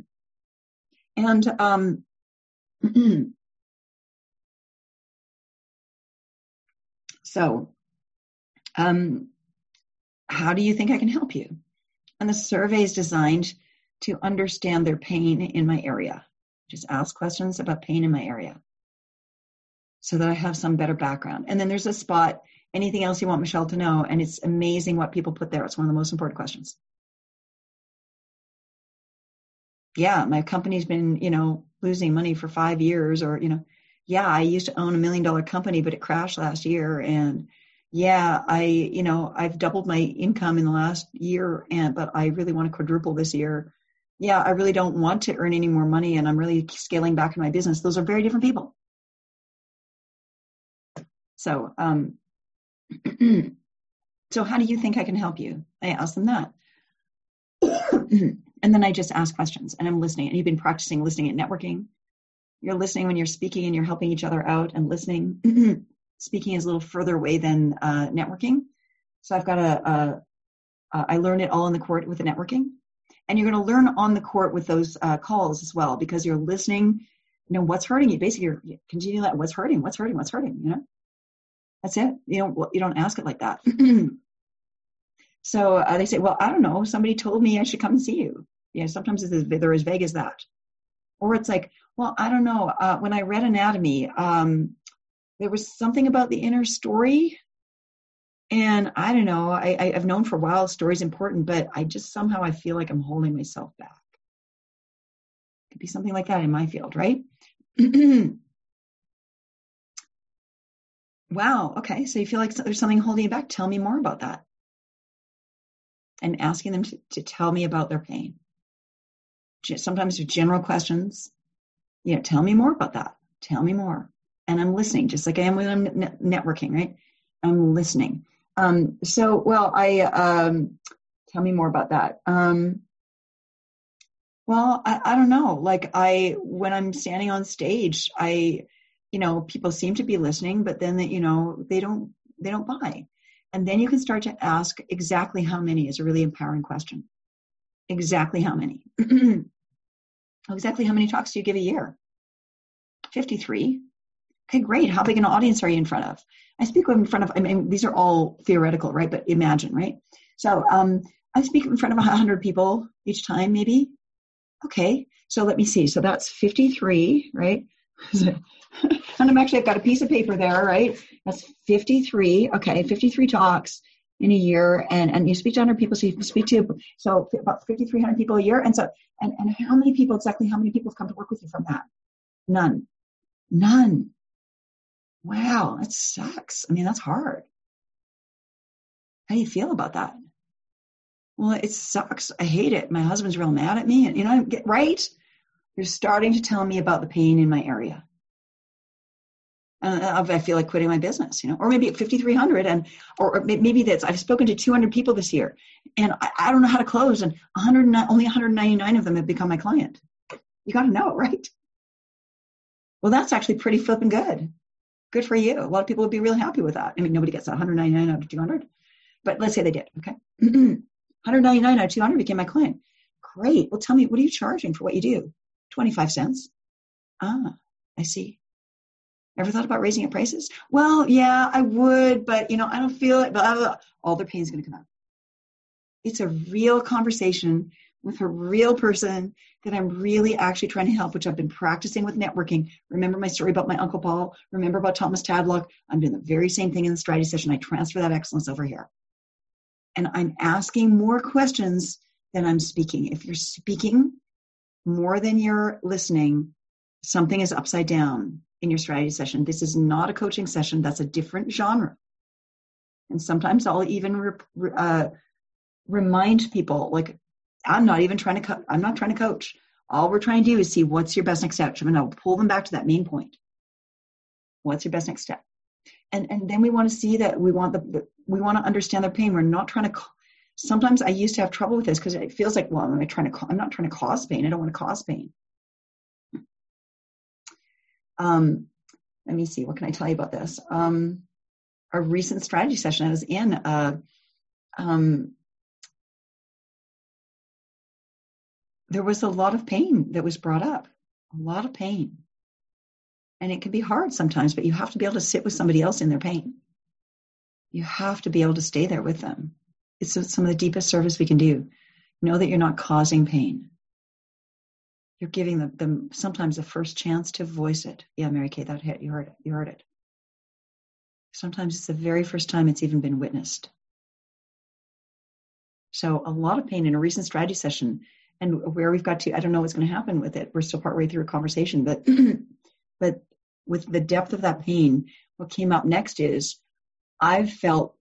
And so how do you think I can help you? And the survey is designed to understand their pain in my area. Just ask questions about pain in my area so that I have some better background. And then there's a spot, anything else you want Michelle to know? And it's amazing what people put there. It's one of the most important questions. Yeah, my company's been, losing money for 5 years, or, yeah, I used to own $1 million company, but it crashed last year. And yeah, I've doubled my income in the last year, but I really want to quadruple this year. Yeah, I really don't want to earn any more money, and I'm really scaling back in my business. Those are very different people. So, so how do you think I can help you? I ask them that. And then I just ask questions, and I'm listening. And you've been practicing listening at networking. You're listening when you're speaking, and you're helping each other out and listening. Speaking is a little further away than networking. So I've got I learned it all in the court with the networking. And you're going to learn on the court with those calls as well, because you're listening, what's hurting you. Basically, you're continuing that, what's hurting. That's it. You don't ask it like that. So they say, well, I don't know. Somebody told me I should come and see you. Sometimes they're as vague as that. Or it's like, well, I don't know. When I read anatomy, there was something about the inner story. And I don't know. I've known for a while story's important, but I feel like I'm holding myself back. It could be something like that in my field, right? Wow. Okay. So you feel like there's something holding you back. Tell me more about that. And asking them to tell me about their pain. Sometimes they're general questions. Tell me more about that. Tell me more. And I'm listening, just like I am when I'm networking, right? I'm listening. Tell me more about that. Well, I don't know. Like when I'm standing on stage, people seem to be listening, but then they don't buy. And then you can start to ask exactly how many is a really empowering question. Exactly how many? Exactly how many talks do you give a year? 53. Okay, great. How big an audience are you in front of? I speak in front of, these are all theoretical, right? But imagine, right? So I speak in front of 100 people each time, maybe. Okay, so let me see. So that's 53, right? And I've got a piece of paper there, right? That's 53. Okay, 53 talks in a year, and you speak to 100 people, so you speak to about 5,300 people a year. And so, and how many people have come to work with you from that? None. Wow, that sucks. That's hard. How do you feel about that? Well, it sucks. I hate it. My husband's real mad at me, and right? You're starting to tell me about the pain in my area. I feel like quitting my business, or maybe at 5,300, or maybe that's, I've spoken to 200 people this year, and I don't know how to close, and only 199 of them have become my client. You got to know, right? Well, that's actually pretty flipping good. Good for you. A lot of people would be really happy with that. Nobody gets 199 out of 200, but let's say they did. Okay, 199 out of 200 became my client. Great. Well, tell me, what are you charging for what you do? 25 cents. Ah, I see. Ever thought about raising your prices? Well, yeah, I would, but I don't feel it. Blah, blah, blah. All their pain's going to come out. It's a real conversation with a real person that I'm really actually trying to help, which I've been practicing with networking. Remember my story about my Uncle Paul? Remember about Thomas Tadlock? I'm doing the very same thing in the strategy session. I transfer that excellence over here. And I'm asking more questions than I'm speaking. If you're speaking, more than you're listening, something is upside down in your strategy session. This is not a coaching session. That's a different genre. And sometimes I'll even remind people, like, I'm not trying to coach. All we're trying to do is see what's your best next step. And I'll pull them back to that main point. What's your best next step? And then we want to see that we want to understand their pain. We're not trying to. Sometimes I used to have trouble with this because it feels like, well, I'm not trying to cause pain. I don't want to cause pain. Let me see. What can I tell you about this? A recent strategy session I was in. There was a lot of pain that was brought up. A lot of pain. And it can be hard sometimes, but you have to be able to sit with somebody else in their pain. You have to be able to stay there with them. It's some of the deepest service we can do. Know that you're not causing pain. You're giving them sometimes the first chance to voice it. Yeah, Mary Kay, that hit. You heard it. Sometimes it's the very first time it's even been witnessed. So a lot of pain in a recent strategy session, and where we've got to, I don't know what's going to happen with it. We're still partway through a conversation, but with the depth of that pain, what came up next is I've felt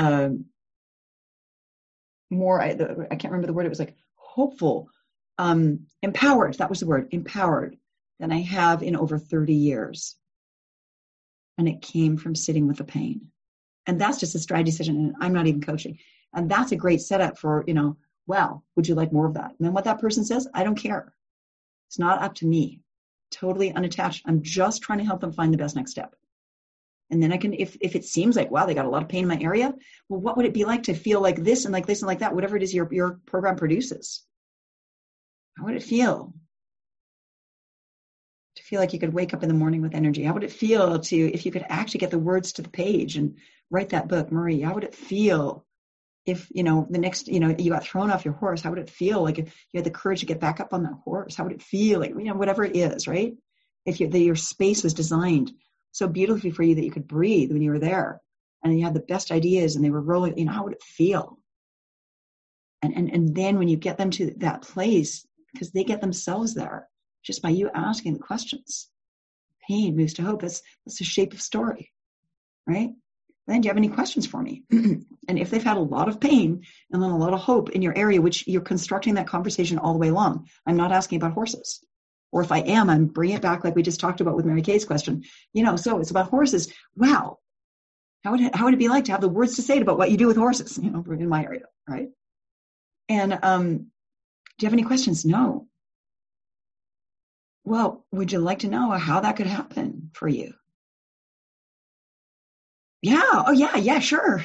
more, I can't remember the word, it was like hopeful, empowered, that was the word, empowered, than I have in over 30 years. And it came from sitting with the pain. And that's just a strategy session, and I'm not even coaching. And that's a great setup for, well, would you like more of that? And then what that person says, I don't care. It's not up to me. Totally unattached. I'm just trying to help them find the best next step. And then I can, if it seems like, wow, they got a lot of pain in my area, well, what would it be like to feel like this and like this and like that, whatever it is your program produces? How would it feel? To feel like you could wake up in the morning with energy? How would it feel if you could actually get the words to the page and write that book, Marie? How would it feel if, the next, you got thrown off your horse? How would it feel like if you had the courage to get back up on that horse? How would it feel like, whatever it is, right? If your space was designed so beautifully for you that you could breathe when you were there and you had the best ideas and they were rolling, how would it feel? And then when you get them to that place, because they get themselves there just by you asking the questions, pain moves to hope. That's the shape of story, right? Then do you have any questions for me? And if they've had a lot of pain and then a lot of hope in your area, which you're constructing that conversation all the way along, I'm not asking about horses. Or if I am, I'm bringing it back like we just talked about with Mary Kay's question. So it's about horses. Wow. How would it be like to have the words to say about what you do with horses, in my area, right? And do you have any questions? No. Well, would you like to know how that could happen for you? Yeah. Oh, yeah, sure.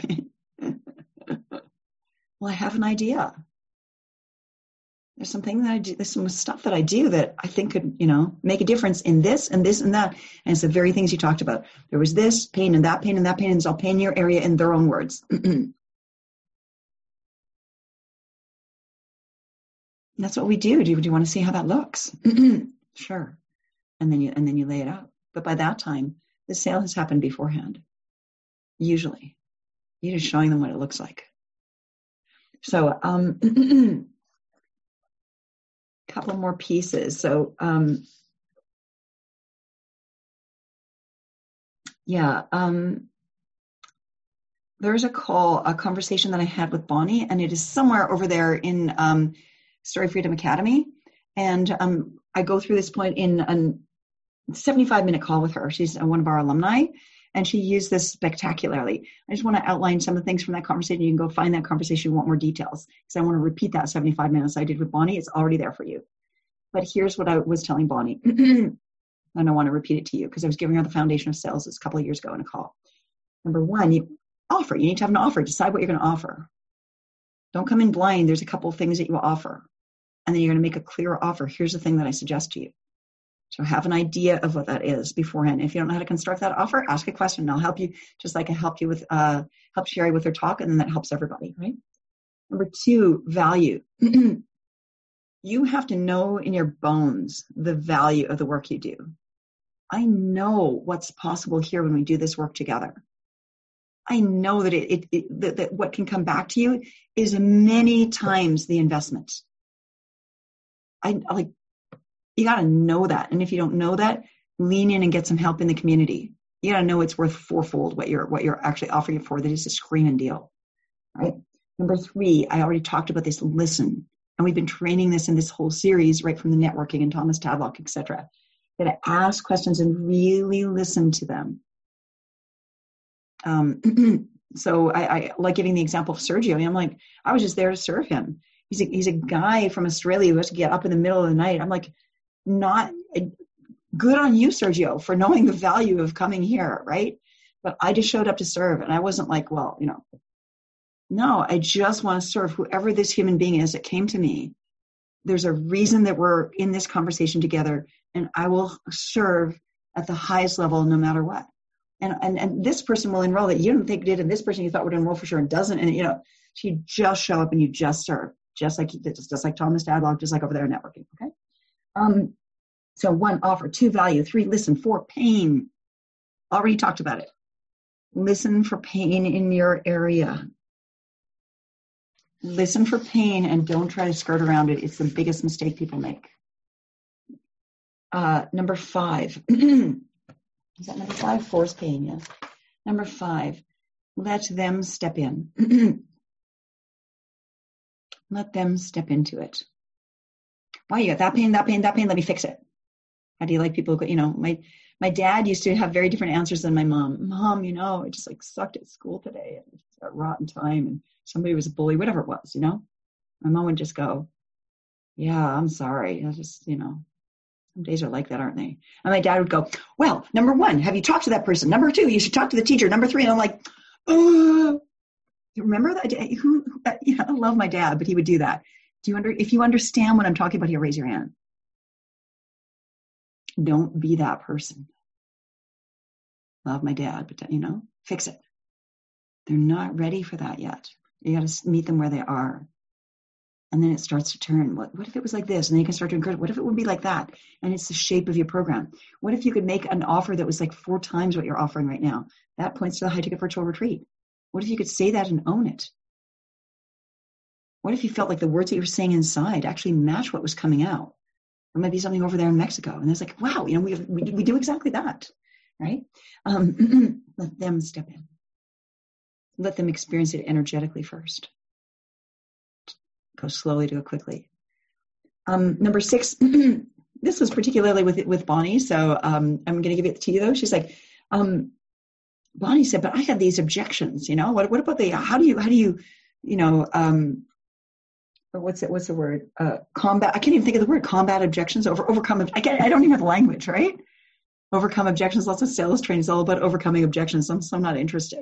Well, I have an idea. There's something that I do, there's some stuff that I do that I think could, make a difference in this and this and that. And it's the very things you talked about. There was this pain and that pain and that pain, and it's all pain in your area in their own words. That's what we do. Do you want to see how that looks? Sure. And then you lay it out. But by that time, the sale has happened beforehand. Usually. You're just showing them what it looks like. So, couple more pieces. So, there's a conversation that I had with Bonnie, and it is somewhere over there in Story Freedom Academy. And I go through this point in a 75-minute call with her. She's one of our alumni, and she used this spectacularly. I just want to outline some of the things from that conversation. You can go find that conversation if you want more details, because I want to repeat that 75 minutes I did with Bonnie. It's already there for you. But here's what I was telling Bonnie. And I want to repeat it to you because I was giving her the foundation of sales a couple of years ago in a call. Number one, you need to have an offer. Decide what you're going to offer. Don't come in blind. There's a couple of things that you will offer. And then you're going to make a clear offer. Here's the thing that I suggest to you. So have an idea of what that is beforehand. If you don't know how to construct that offer, ask a question. And I'll help you, just like I helped you with, help Sherry with her talk, and then that helps everybody, right? Number two, value. You have to know in your bones the value of the work you do. I know what's possible here when we do this work together. I know that that what can come back to you is many times the investment. You got to know that. And if you don't know that, lean in and get some help in the community. You got to know it's worth fourfold what you're actually offering it for. That is a screaming deal, right? Number 3, I already talked about this, listen. And we've been training this in this whole series, right, from the networking and Thomas Tadlock, etc. That I ask questions and really listen to them. So I like giving the example of Sergio. I mean, I'm like, I was just there to serve him. He's a guy from Australia who has to get up in the middle of the night. I'm like, not good on you, Sergio, for knowing the value of coming here, right? But I just showed up to serve, and I wasn't like, well, no, I just want to serve whoever this human being is that came to me. There's a reason that we're in this conversation together, and I will serve at the highest level no matter what. And this person will enroll that you didn't think did, and this person you thought would enroll for sure and doesn't. And you just show up and you just serve, just like Thomas Tadlock, just like over there in networking. Okay. So 1, offer. 2, value. 3, listen. 4, pain. Already talked about it. Listen for pain in your area. Listen for pain and don't try to skirt around it. It's the biggest mistake people make. Number 5. Is that number 5? 4 is pain, yes. Number 5, let them step in. Let them step into it. Why, you got that pain, let me fix it. How do you like people, my dad used to have very different answers than my mom. Mom, it just sucked at school today. And it's a rotten time and somebody was a bully, whatever it was, My mom would just go, yeah, I'm sorry. I just, some days are like that, aren't they? And my dad would go, well, number 1, have you talked to that person? Number 2, you should talk to the teacher. Number 3, and I'm like, oh, you remember that? I love my dad, but he would do that. If you understand what I'm talking about here, raise your hand. Don't be that person. Love my dad, but fix it. They're not ready for that yet. You got to meet them where they are. And then it starts to turn. What if it was like this? And then you can start to encourage. What if it would be like that? And it's the shape of your program. What if you could make an offer that was like 4 times what you're offering right now? That points to the high ticket virtual retreat. What if you could say that and own it? What if you felt like the words that you were saying inside actually match what was coming out? There might be something over there in Mexico. And it's like, wow, we do exactly that, right? Let them step in. Let them experience it energetically first. Go slowly, do it quickly. Number 6, this was particularly with Bonnie, so I'm going to give it to you though. She's like, Bonnie said, but I had these objections, what about how do you what's the word? Combat. I can't even think of the word. Combat objections. Overcome. I don't even have the language, right? Overcome objections. Lots of sales training is all about overcoming objections. So I'm not interested.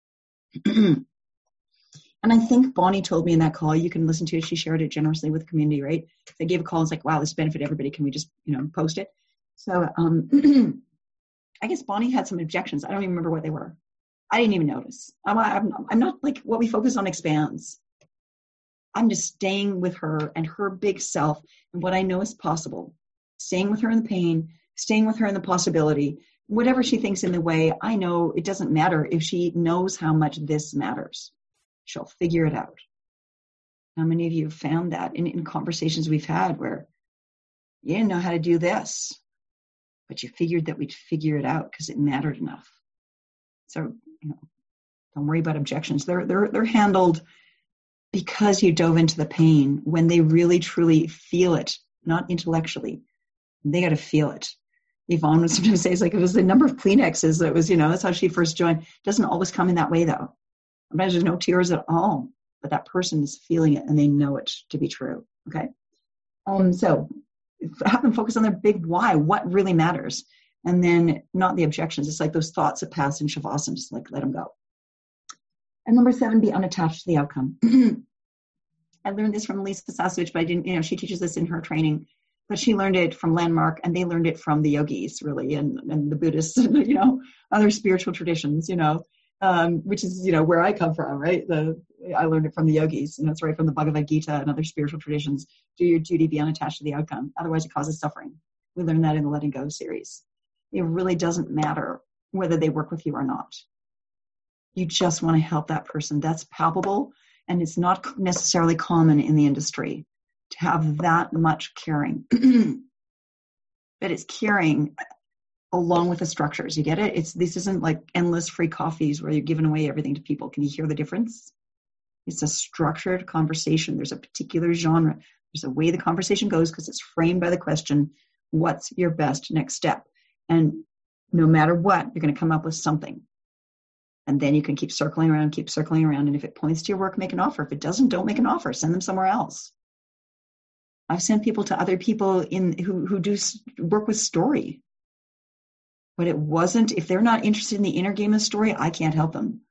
And I think Bonnie told me in that call, you can listen to it. She shared it generously with the community, right? They gave a call and it's like, wow, this benefit everybody. Can we just, post it? So I guess Bonnie had some objections. I don't even remember what they were. I didn't even notice. I'm not like what we focus on expands. I'm just staying with her and her big self and what I know is possible. Staying with her in the pain, staying with her in the possibility. Whatever she thinks in the way, I know it doesn't matter if she knows how much this matters. She'll figure it out. How many of you have found that in conversations we've had where you didn't know how to do this, but you figured that we'd figure it out because it mattered enough. So, don't worry about objections. They're handled because you dove into the pain when they really truly feel it, not intellectually. They got to feel it. Yvonne would sometimes say, it's like, it was the number of Kleenexes that was, that's how she first joined. It doesn't always come in that way though. Sometimes there's no tears at all, but that person is feeling it and they know it to be true. Okay. So have them focus on their big why, what really matters. And then not the objections. It's like those thoughts that pass in Shavasana, just like let them go. And number 7, be unattached to the outcome. I learned this from Lisa Sasevich, but I didn't, she teaches this in her training, but she learned it from Landmark and they learned it from the yogis really, and the Buddhists, other spiritual traditions, which is, where I come from, right? I learned it from the yogis, it's right from the Bhagavad Gita and other spiritual traditions. Do your duty, be unattached to the outcome. Otherwise it causes suffering. We learned that in the Letting Go series. It really doesn't matter whether they work with you or not. You just want to help that person. That's palpable, and it's not necessarily common in the industry to have that much caring. that it's carrying along with the structures. You get it? This isn't like endless free coffees where you're giving away everything to people. Can you hear the difference? It's a structured conversation. There's a particular genre. There's a way the conversation goes because it's framed by the question, what's your best next step? And no matter what, you're going to come up with something. And then you can keep circling around. And if it points to your work, make an offer. If it doesn't, don't make an offer. Send them somewhere else. I've sent people to other people who do work with story. But it wasn't, if they're not interested in the inner game of story, I can't help them.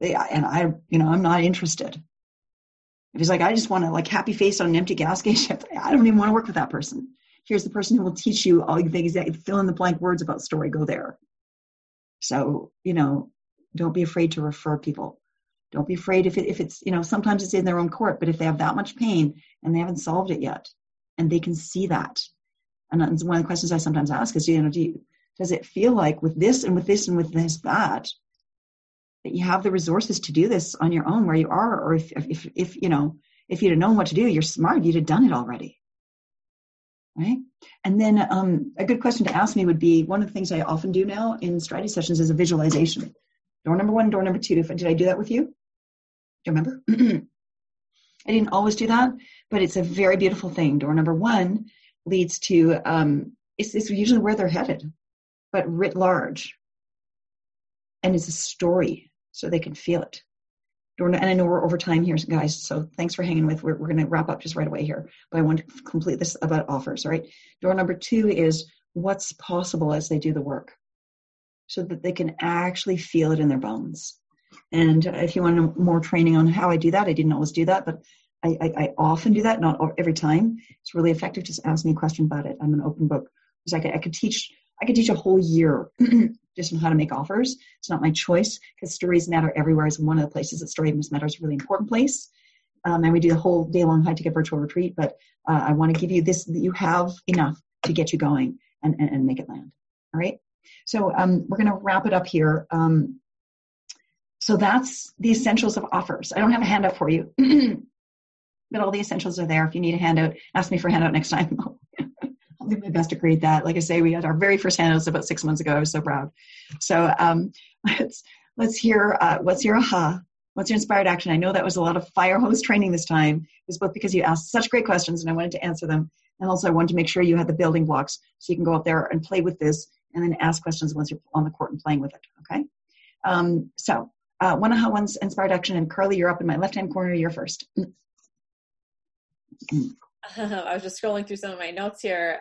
I'm not interested. If it's like, I just want to like happy face on an empty gas station, I don't even want to work with that person. Here's the person who will teach you all the exact fill in the blank words about story, go there. So, don't be afraid to refer people. Don't be afraid if it's, sometimes it's in their own court, but if they have that much pain and they haven't solved it yet, and they can see that. And that's one of the questions I sometimes ask is, does it feel like with this and with this and with this, that you have the resources to do this on your own where you are? Or if you'd have known what to do, you're smart, you'd have done it already. Right? And then a good question to ask me would be, one of the things I often do now in strategy sessions is a visualization. Door number 1, door number 2. Did I do that with you? Do you remember? I didn't always do that, but it's a very beautiful thing. Door number 1 leads to, it's usually where they're headed, but writ large. And it's a story, so they can feel it. And I know we're over time here, guys, so thanks for hanging with. We're going to wrap up just right away here, but I want to complete this about offers, all right? Door number 2 is what's possible as they do the work, so that they can actually feel it in their bones. And if you want more training on how I do that, I didn't always do that, but I often do that, not every time. It's really effective. Just ask me a question about it. I'm an open book. Because I could teach a whole year just on how to make offers. It's not my choice because stories matter everywhere. Is one of the places that story matter is a really important place. And we do the whole day-long high-ticket virtual retreat, but I want to give you this, that you have enough to get you going and make it land. All right? So we're going to wrap it up here. So that's the essentials of offers. I don't have a handout for you, but all the essentials are there. If you need a handout, ask me for a handout next time. I'll do my best to create that. Like I say, we had our very first handouts about 6 months ago. I was so proud. So let's hear, what's your aha? What's your inspired action? I know that was a lot of fire hose training this time. It was both because you asked such great questions and I wanted to answer them. And also I wanted to make sure you had the building blocks so you can go up there and play with this and then ask questions once you're on the court and playing with it. Okay. One aha, one's inspired action. And Carly, you're up in my left-hand corner. You're first. I was just scrolling through some of my notes here.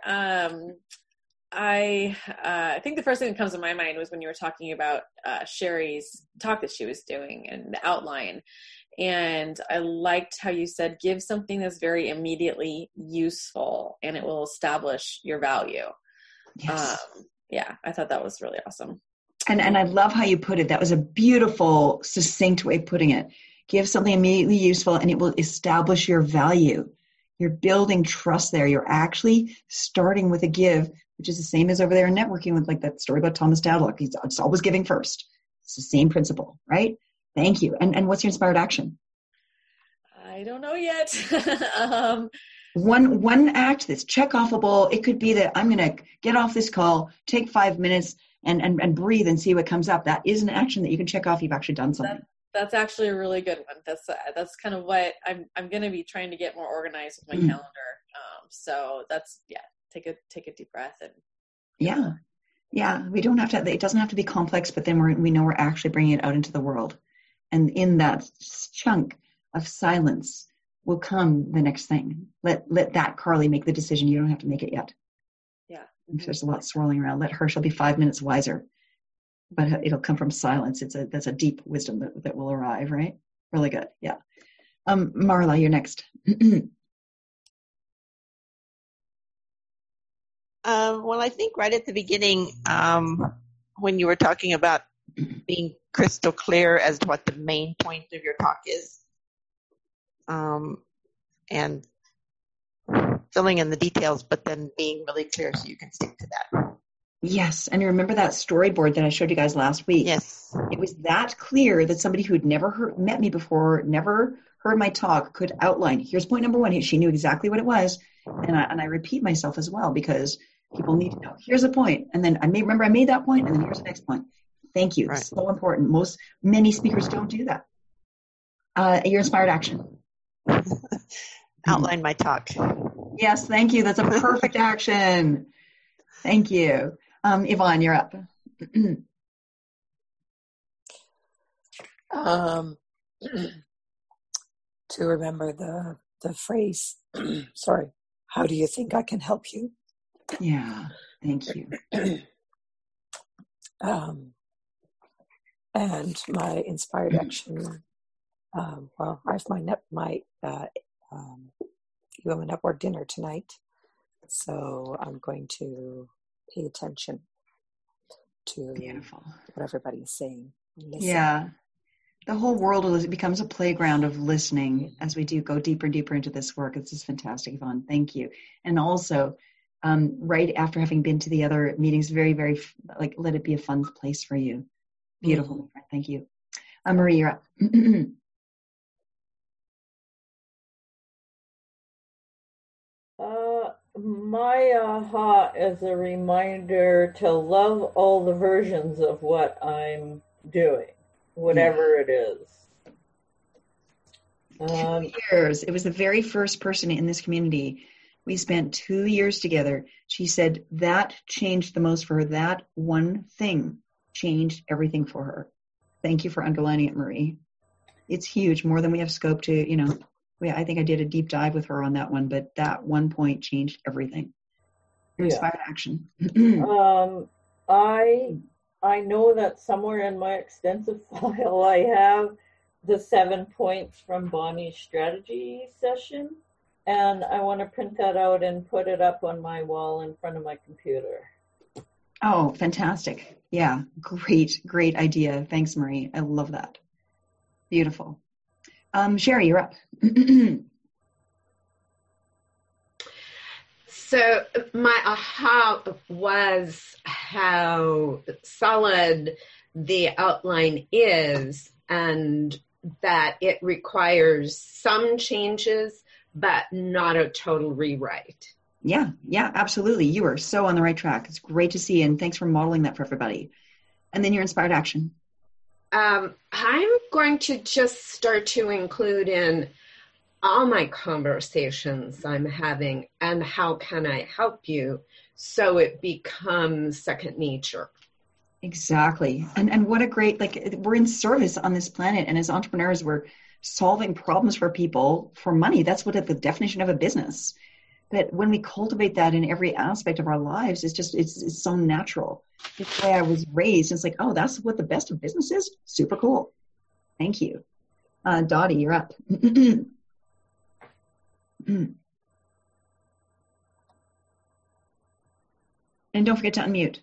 I think the first thing that comes to my mind was when you were talking about Sherry's talk that she was doing and the outline. And I liked how you said, give something that's very immediately useful and it will establish your value. Yes. Yeah, I thought that was really awesome. And I love how you put it. That was a beautiful, succinct way of putting it. Give something immediately useful and it will establish your value. You're building trust there. You're actually starting with a give, which is the same as over there in networking with like that story about Thomas Tadlock. It's always giving first. It's the same principle, right? Thank you. And what's your inspired action? I don't know yet. One act that's check offable. It could be that I'm going to get off this call, take 5 minutes and breathe and see what comes up. That is an action that you can check off. You've actually done something. That's actually a really good one. That's kind of what I'm going to be trying to get more organized with my calendar. So that's, take a deep breath and. Yeah. We don't have to, it doesn't have to be complex, but then we know we're actually bringing it out into the world. And in that chunk of silence will come the next thing. Let that Carly make the decision. You don't have to make it yet. Yeah. If there's a lot swirling around, let her, she'll be 5 minutes wiser. But it'll come from silence. That's a deep wisdom that will arrive, right? Really good. Yeah. Marla, you're next. Well, I think right at the beginning, when you were talking about being crystal clear as to what the main point of your talk is, and filling in the details, but then being really clear so you can stick to that. Yes. And you remember that storyboard that I showed you guys last week? Yes. It was that clear that somebody who had never met me before, never heard my talk, could outline. Here's point number 1. She knew exactly what it was. And I repeat myself as well because People need to know. Here's a point. And then I made that point, and then here's the next point. Thank you. Right. So important. Many speakers don't do that. Your inspired action. Outline my talk. Yes, thank you. That's a perfect action. Thank you. Yvonne, you're up. To remember the phrase, sorry, how do you think I can help you? Yeah, thank you. And my inspired action, well, I have my Women Network dinner tonight, so I'm going to pay attention to Beautiful. what everybody's saying. Listen. Yeah. The whole world becomes a playground of listening as we do go deeper and deeper into this work. It's just fantastic, Yvonne. Thank you. And also, right after having been to the other meetings, very, very, let it be a fun place for you. Beautiful. Mm-hmm. Thank you. Marie, you're up. My aha is a reminder to love all the versions of what I'm doing, whatever it is. 2 years. It was the very first person in this community. We spent 2 years together. She said that changed the most for her. That one thing changed everything for her. Thank you for underlining it, Marie. It's huge, more than we have scope to, I think I did a deep dive with her on that one, but that one point changed everything. Inspired action. I know that somewhere in my extensive file I have the 7 points from Bonnie's strategy session, and I want to print that out and put it up on my wall in front of my computer. Oh, fantastic. Yeah, great idea. Thanks, Marie. I love that. Beautiful. Sherry, you're up. So my aha was how solid the outline is, and that it requires some changes, but not a total rewrite. Yeah, absolutely. You are so on the right track. It's great to see, and thanks for modeling that for everybody. And then your inspired action. I'm going to just start to include in all my conversations I'm having and how can I help you, so it becomes second nature. Exactly. And what a great, we're in service on this planet, and as entrepreneurs, we're solving problems for people for money. That's what the definition of a business. But when we cultivate that in every aspect of our lives, it's so natural. It's the way I was raised. It's like, oh, that's what the best of business is? Super cool. Thank you. Dottie, you're up. And don't forget to unmute.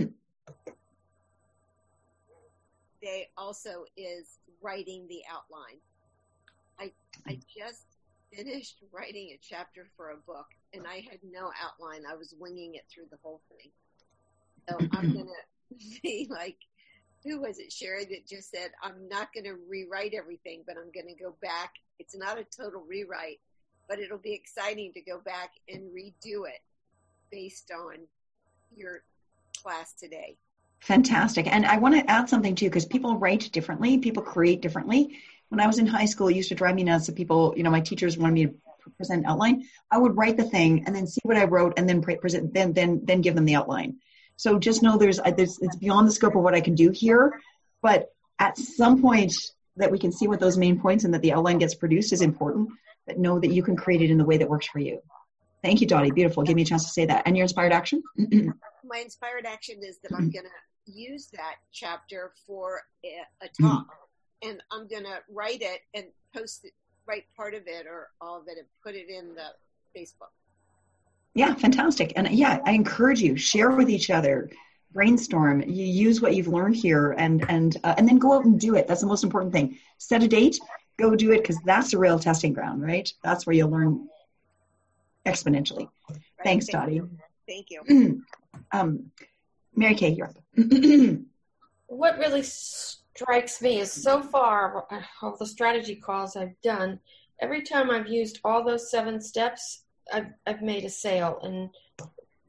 Day also is writing the outline. I just finished writing a chapter for a book, and I had no outline. I was winging it through the whole thing. So I'm going to be like, who was it, Sherry, that just said, I'm not going to rewrite everything, but I'm going to go back. It's not a total rewrite, but it'll be exciting to go back and redo it based on your class today. Fantastic. And I want to add something too, because people write differently. People create differently. When I was in high school, it used to drive me nuts that people, my teachers wanted me to present an outline. I would write the thing and then see what I wrote and then present, then give them the outline. So just know it's beyond the scope of what I can do here, but at some point that we can see what those main points and that the outline gets produced is important, but know that you can create it in the way that works for you. Thank you, Dottie. Beautiful. Give me a chance to say that. And your inspired action? My inspired action is that I'm going to use that chapter for a talk, and I'm going to write it and post it, write part of it or all of it and put it in the Facebook. Yeah, fantastic. And yeah, I encourage you, share with each other, brainstorm, you use what you've learned here and then go out and do it. That's the most important thing. Set a date, go do it, because that's the real testing ground, right? That's where you'll learn exponentially. Right. Thanks, Dottie. Thank you. Mary Kay, you're up. What really strikes me is so far of the strategy calls I've done, every time I've used all those 7 steps, I've made a sale. And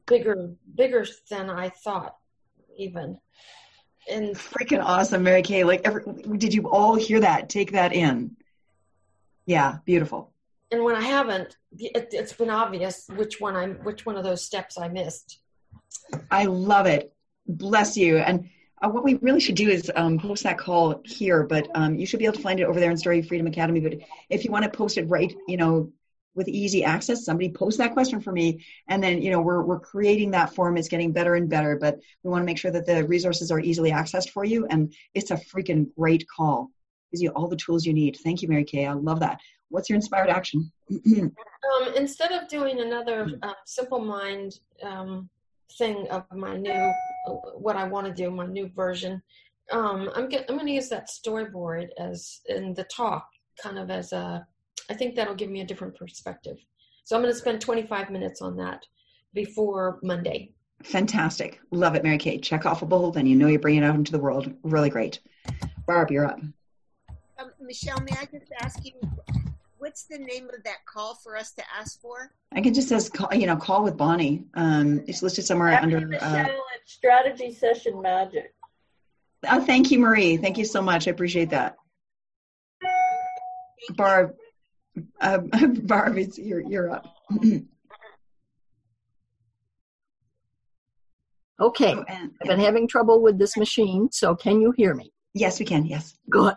bigger than I thought even. And freaking awesome, Mary Kay. Like, did you all hear that? Take that in. Yeah, beautiful. And when I haven't, it's been obvious which one of those steps I missed. I love it. Bless you. And what we really should do is post that call here, but you should be able to find it over there in Story Freedom Academy. But if you want to post it right, with easy access, somebody post that question for me, and then we're creating that form. It's getting better and better, but we want to make sure that the resources are easily accessed for you, and it's a freaking great call. Gives you all the tools you need. Thank you, Mary Kay. I love that. What's your inspired action? Instead of doing another Simple Mind thing of my new, what I want to do, my new version, I'm going to use that storyboard as in the talk, kind of as I think that'll give me a different perspective. So I'm going to spend 25 minutes on that before Monday. Fantastic. Love it, Mary Kay. Check off a bold, and you're bringing it out into the world. Really great. Barb, you're up. Michelle, may I just ask you, what's the name of that call for us to ask for? I can just says call with Bonnie. It's listed somewhere under Michelle, it's Strategy Session Magic. Oh, thank you, Marie. Thank you so much. I appreciate that. Barb, you're up. Okay, I've been having trouble with this machine, so can you hear me? Yes, we can. Yes. Good.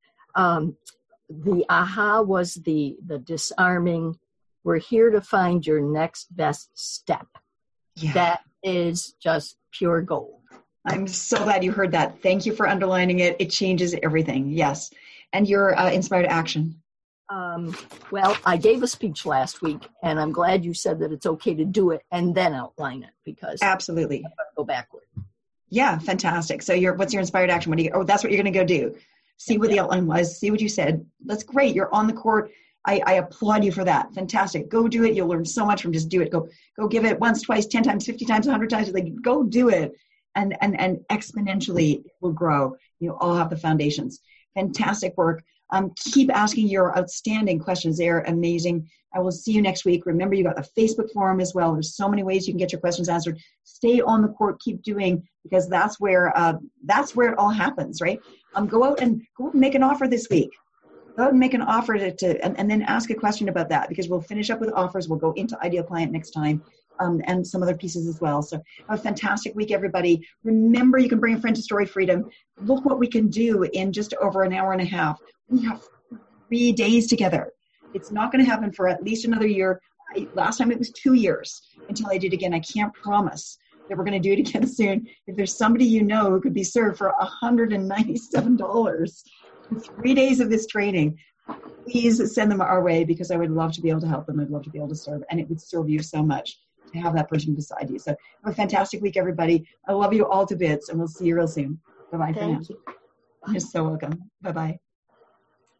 The aha was the disarming. We're here to find your next best step. Yeah. That is just pure gold. I'm so glad you heard that. Thank you for underlining it. It changes everything. Yes. And your inspired action. Well, I gave a speech last week, and I'm glad you said that it's okay to do it and then outline it, because absolutely go backward. Yeah, fantastic. So what's your inspired action? That's what you're going to go do. See what the outline was. See what you said. That's great. You're on the court. I applaud you for that. Fantastic. Go do it. You'll learn so much from just do it. Go give it once, twice, 10 times, 50 times, 100 times. Like, go do it. And exponentially it will grow. You all have the foundations. Fantastic work. Keep asking your outstanding questions. They are amazing. I will see you next week. Remember, you got the Facebook forum as well. There's so many ways you can get your questions answered. Stay on the court. Keep doing, because that's where it all happens, right? Go out and make an offer this week. Go out and make an offer and then ask a question about that, because we'll finish up with offers. We'll go into Ideal Client next time, and some other pieces as well. So have a fantastic week, everybody. Remember, you can bring a friend to Story Freedom. Look what we can do in just over an hour and a half. We have 3 days together. It's not going to happen for at least another year. Last time it was 2 years until I did again. I can't promise that we're going to do it again soon. If there's somebody who could be served for $197 for 3 days of this training, please send them our way, because I would love to be able to help them. I'd love to be able to serve, and it would serve you so much to have that person beside you. So have a fantastic week, everybody. I love you all to bits, and we'll see you real soon. Bye-bye for now. Thank you. You're so welcome. Bye-bye.